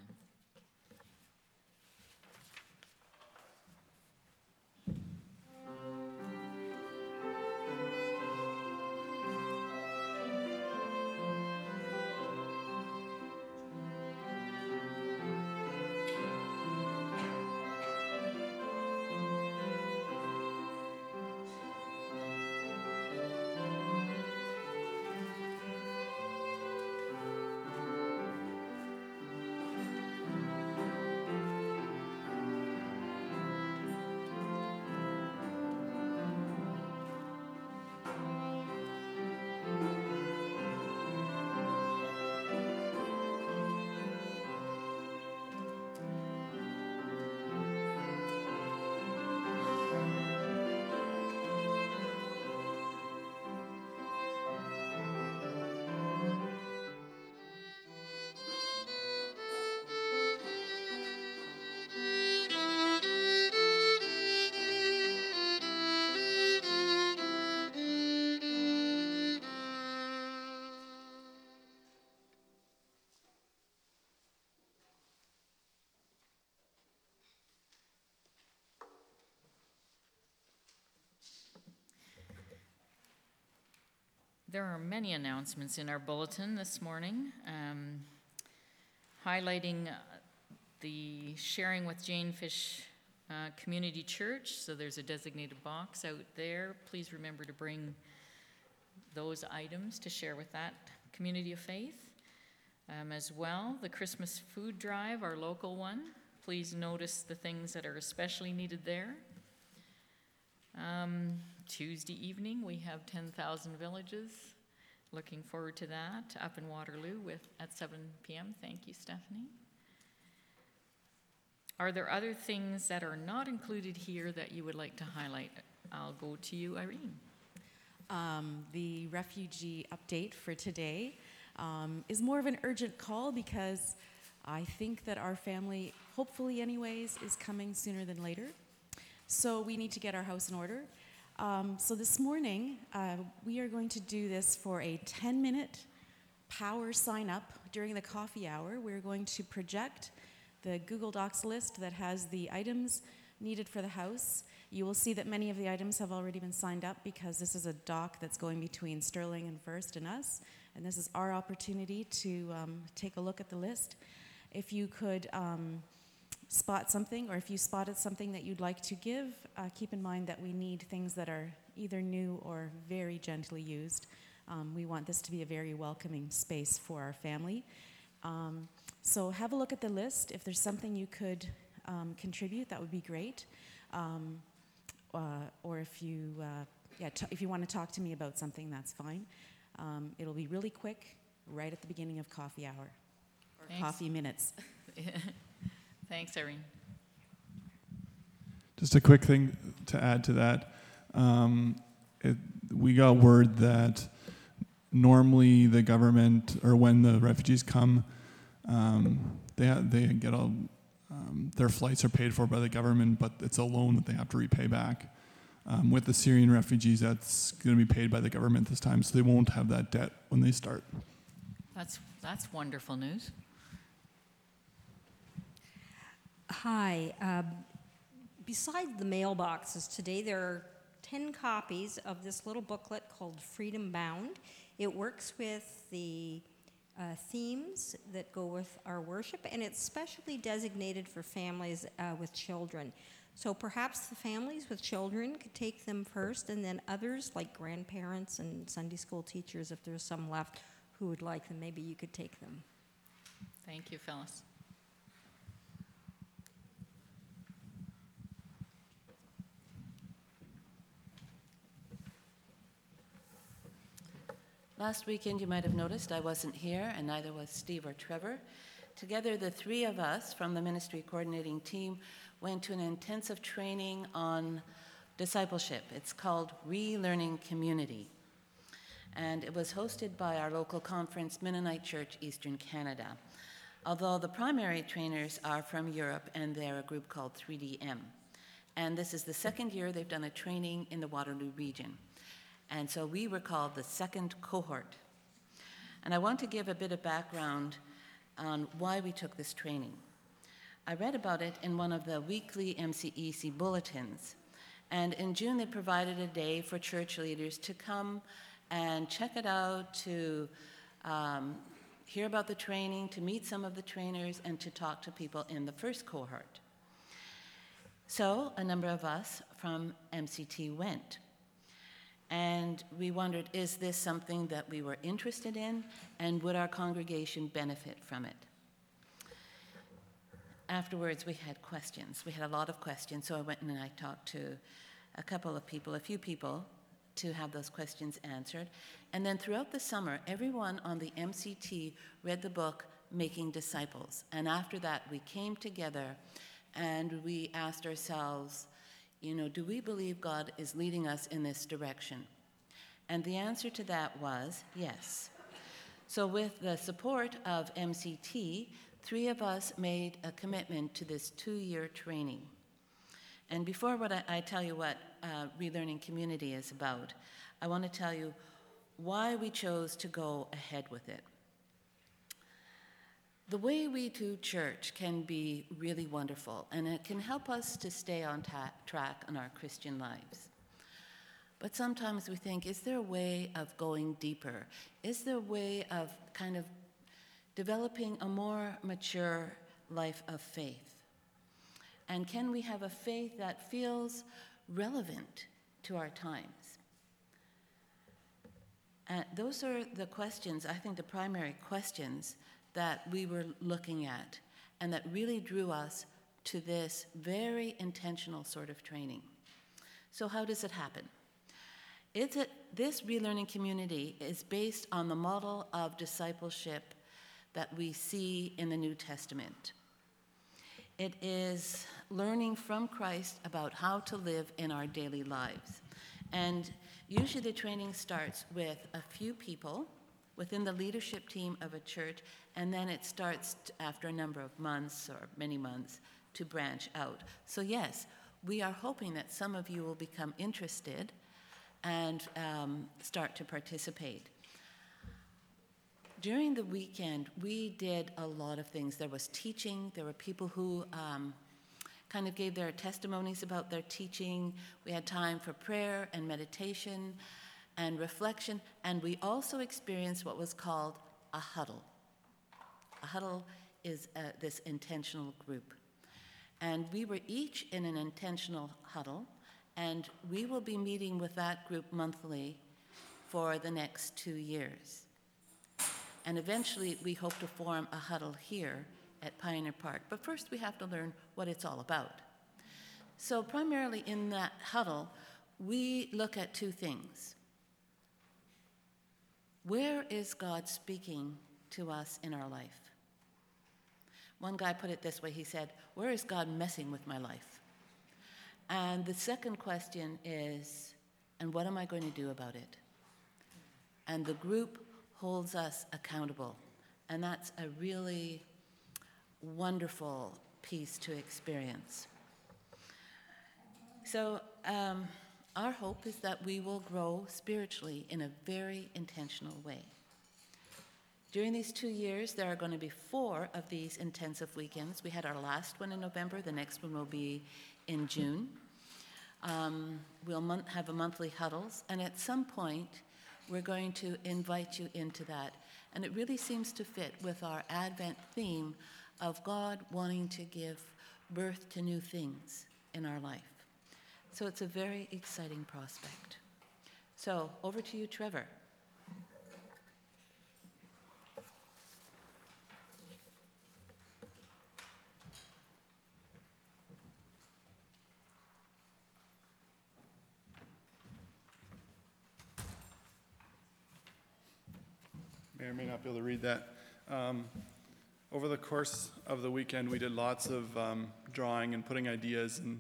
A: There are many announcements in our bulletin this morning, highlighting the Sharing with Jane Fish Community Church. So there's a designated box out there. Please remember to bring those items to share with that community of faith. As well, the Christmas food drive, our local one. Please notice the things that are especially needed there. Tuesday evening, we have 10,000 Villages. Looking forward to that up in Waterloo at 7 p.m. Thank you, Stephanie. Are there other things that are not included here that you would like to highlight? I'll go to you, Irene.
O: The refugee update for today is more of an urgent call because I think that our family, hopefully anyways, is coming sooner than later. So we need to get our house in order. So this morning, we are going to do this for a 10-minute power sign up during the coffee hour. We're going to project the Google Docs list that has the items needed for the house. You will see that many of the items have already been signed up because this is a dock that's going between Sterling and First and us. And this is our opportunity to take a look at the list. If you could spot something, or if you spotted something that you'd like to give, keep in mind that we need things that are either new or very gently used. We want this to be a very welcoming space for our family. So have a look at the list. If there's something you could contribute, that would be great. Or if you, if you want to talk to me about something, that's fine. It'll be really quick, right at the beginning of coffee hour, or
A: Thanks.
O: Coffee minutes.
A: Thanks, Irene.
P: Just a quick thing to add to that. We got word that normally the government, or when the refugees come, they get all, their flights are paid for by the government, but it's a loan that they have to repay back. With the Syrian refugees, that's going to be paid by the government this time, so they won't have that debt when they start.
A: That's wonderful news.
Q: Hi. Beside the mailboxes today, there are 10 copies of this little booklet called Freedom Bound. It works with the themes that go with our worship, and it's specially designated for families with children. So perhaps the families with children could take them first, and then others, like grandparents and Sunday school teachers, if there's some left, who would like them, maybe you could take them.
A: Thank you, Phyllis.
B: Last weekend, you might have noticed I wasn't here, and neither was Steve or Trevor. Together, the three of us from the ministry coordinating team went to an intensive training on discipleship. It's called Relearning Community. And it was hosted by our local conference, Mennonite Church, Eastern Canada. Although the primary trainers are from Europe, and they're a group called 3DM. And this is the second year they've done a training in the Waterloo region. And so we were called the second cohort. And I want to give a bit of background on why we took this training. I read about it in one of the weekly MCEC bulletins. And in June, they provided a day for church leaders to come and check it out, to hear about the training, to meet some of the trainers, and to talk to people in the first cohort. So a number of us from MCT went. And we wondered, is this something that we were interested in, and would our congregation benefit from it? Afterwards, we had questions. We had a lot of questions, so I went and I talked to a few people, to have those questions answered. And then throughout the summer, everyone on the MCT read the book, Making Disciples. And after that, we came together and we asked ourselves, do we believe God is leading us in this direction? And the answer to that was yes. So with the support of MCT, 3 of us made a commitment to this 2-year training. And before I tell you what Relearning Community is about, I want to tell you why we chose to go ahead with it. The way we do church can be really wonderful, and it can help us to stay on track in our Christian lives. But sometimes we think, is there a way of going deeper? Is there a way of kind of developing a more mature life of faith? And can we have a faith that feels relevant to our times? Those are the questions, I think the primary questions that we were looking at, and that really drew us to this very intentional sort of training. So how does it happen? This Relearning Community is based on the model of discipleship that we see in the New Testament. It is learning from Christ about how to live in our daily lives. And usually the training starts with a few people within the leadership team of a church, and then it starts after a number of months or many months to branch out. So yes, we are hoping that some of you will become interested and start to participate. During the weekend, we did a lot of things. There was teaching. There were people who kind of gave their testimonies about their teaching. We had time for prayer and meditation and reflection, and we also experienced what was called a huddle. A huddle is this intentional group. And we were each in an intentional huddle, and we will be meeting with that group monthly for the next 2 years. And eventually, we hope to form a huddle here at Pioneer Park. But first, we have to learn what it's all about. So primarily in that huddle, we look at 2 things. Where is God speaking to us in our life? One guy put it this way, he said, where is God messing with my life? And the second question is, and what am I going to do about it? And the group holds us accountable. And that's a really wonderful piece to experience. So our hope is that we will grow spiritually in a very intentional way. During these 2 years, there are going to be 4 of these intensive weekends. We had our last one in November. The next one will be in June. We'll have a monthly huddles, and at some point, we're going to invite you into that. And it really seems to fit with our Advent theme of God wanting to give birth to new things in our life. So it's a very exciting prospect. So over to you, Trevor.
P: may or may not be able to read that. Over the course of the weekend, we did lots of drawing and putting ideas and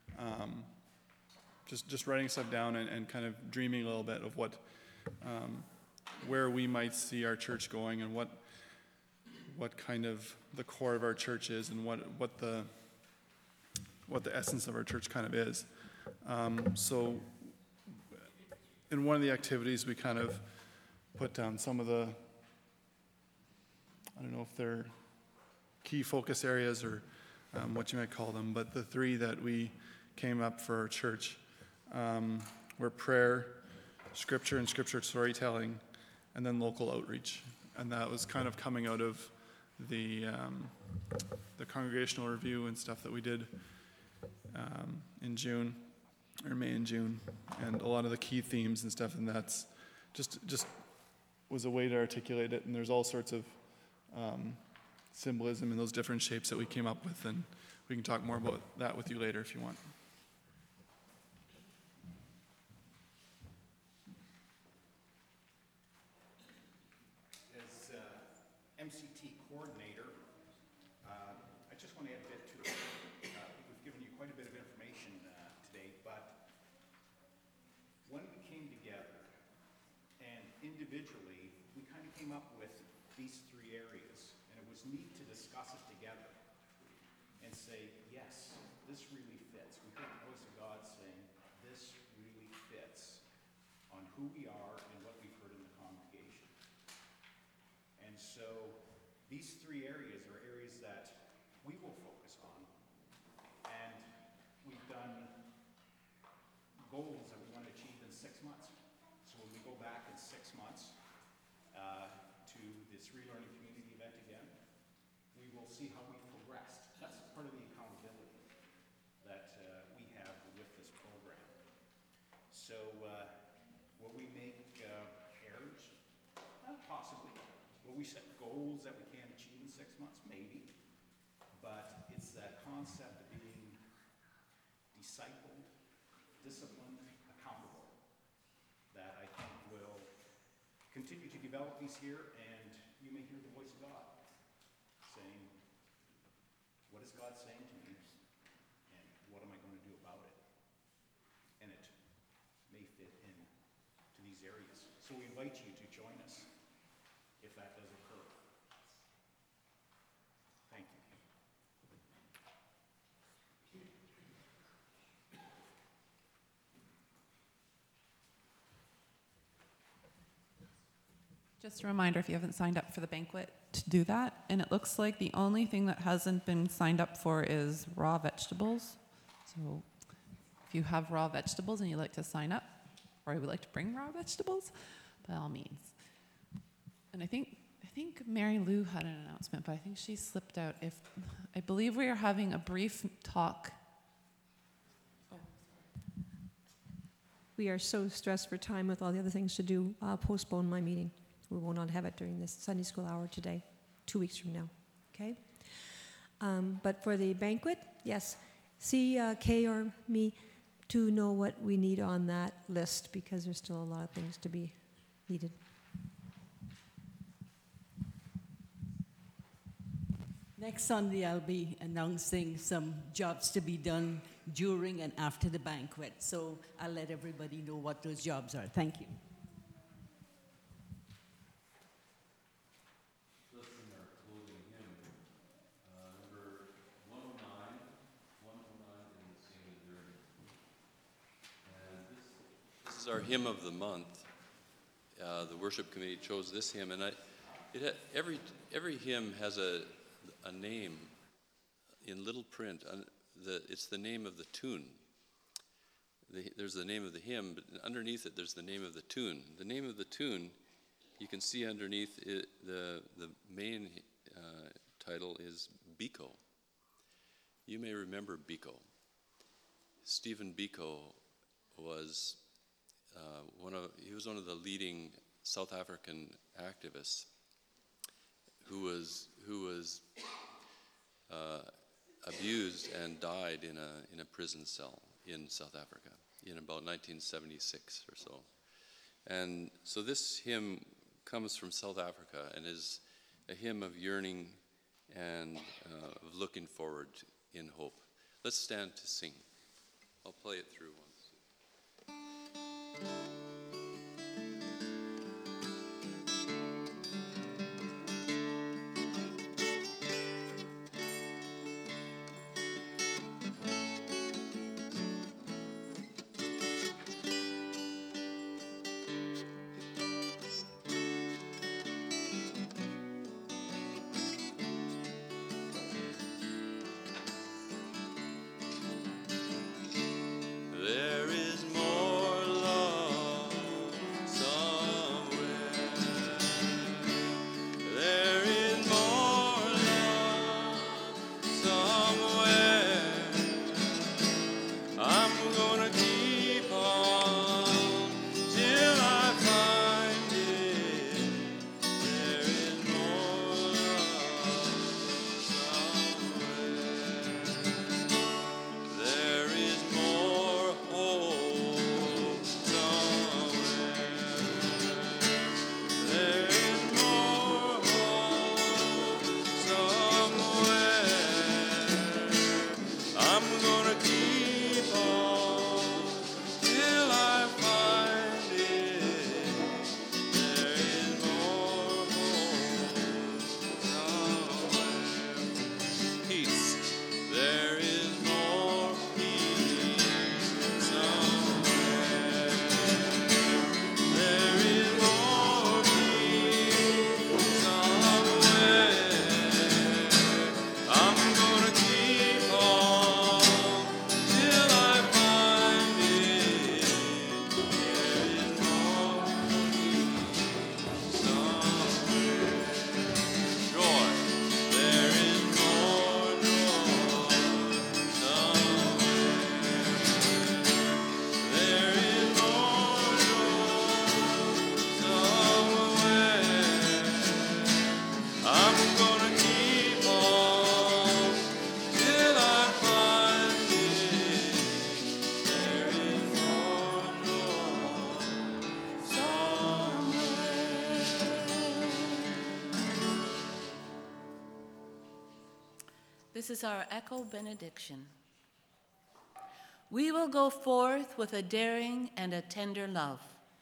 P: just writing stuff down and kind of dreaming a little bit of what where we might see our church going and what kind of the core of our church is and what the essence of our church kind of is. So in one of the activities, we kind of put down some of the, I don't know if they're key focus areas or what you might call them, but the three that we came up for our church were prayer, scripture and scripture storytelling, and then local outreach. And that was kind of coming out of the congregational review and stuff that we did in June, or May and June, and a lot of the key themes and stuff, and that's just was a way to articulate it, and there's all sorts of symbolism in those different shapes that we came up with, and we can talk more about that with you later if you want.
R: As MCT coordinator, I just want to add a bit to it. We've given you quite a bit of information today, but when we came together and individually, we kind of came up with these three areas, and it was neat to discuss it together and say, yes, this really fits. We heard the voice of God saying, this really fits on who we are and what we've heard in the congregation. And so these three areas are areas that we will focus on, and we've done goals that we want to achieve in 6 months. So when we go back in 6 months to this relearning community event again, we will see how we progressed. That's part of the accountability that we have with this program. So will we make errors? Possibly. Will we set goals that we can't achieve in 6 months? Maybe. But it's that concept of being discipled, disciplined, accountable that I think will continue to develop these here, and you may hear the voice of God saying, what is God saying to me, and what am I going to do about it? And it may fit in to these areas. So we invite you to join us if that does occur. Thank you.
M: Just a reminder, if you haven't signed up for the banquet, to do that. And it looks like the only thing that hasn't been signed up for is raw vegetables. So if you have raw vegetables and you'd like to sign up, or you would like to bring raw vegetables, by all means. And I think Mary Lou had an announcement, but I think she slipped out. I believe we are having a brief talk.
N: We are so stressed for time with all the other things to do. I'll postpone my meeting. We will not have it during this Sunday school hour today, 2 weeks from now, okay? But for the banquet, yes, see Kay or me to know what we need on that list, because there's still a lot of things to be needed.
L: Next Sunday, I'll be announcing some jobs to be done during and after the banquet. So I'll let everybody know what those jobs are. Thank you.
E: This is our hymn of the month. The worship committee chose this hymn, and every hymn has a name in little print. It's the name of the tune. There's the name of the hymn, but underneath it, there's the name of the tune. The name of the tune, you can see underneath it, the main title is Biko. You may remember Biko. Stephen Biko was one of the leading South African activists who was abused and died in a prison cell in South Africa in about 1976 or so. And so this hymn comes from South Africa and is a hymn of yearning and of looking forward in hope. Let's stand to sing. I'll play it through once. There is more love somewhere. There is more love somewhere. I'm gonna keep on till I find it. There is more love somewhere. There is more hope somewhere. There is more hope somewhere. I'm gonna keep on till I find it. There is more hope somewhere. Peace. There is more peace somewhere. There is more peace somewhere. I'm gonna keep on till I find it. There is more peace somewhere. Joy. There is more joy somewhere. There is more joy somewhere. I'm gonna keep on till I find it. There is more joy somewhere.
B: This is our echo benediction. We will go forth with a daring and a tender love.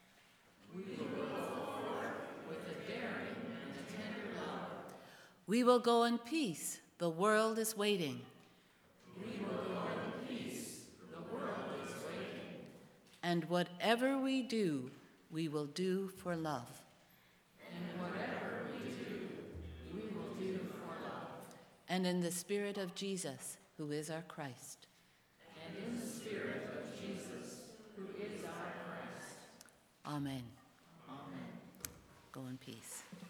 B: We will go in peace, the world is waiting. And whatever we do, we will do for love. And in the spirit of Jesus, who is our Christ. Amen. Go in peace.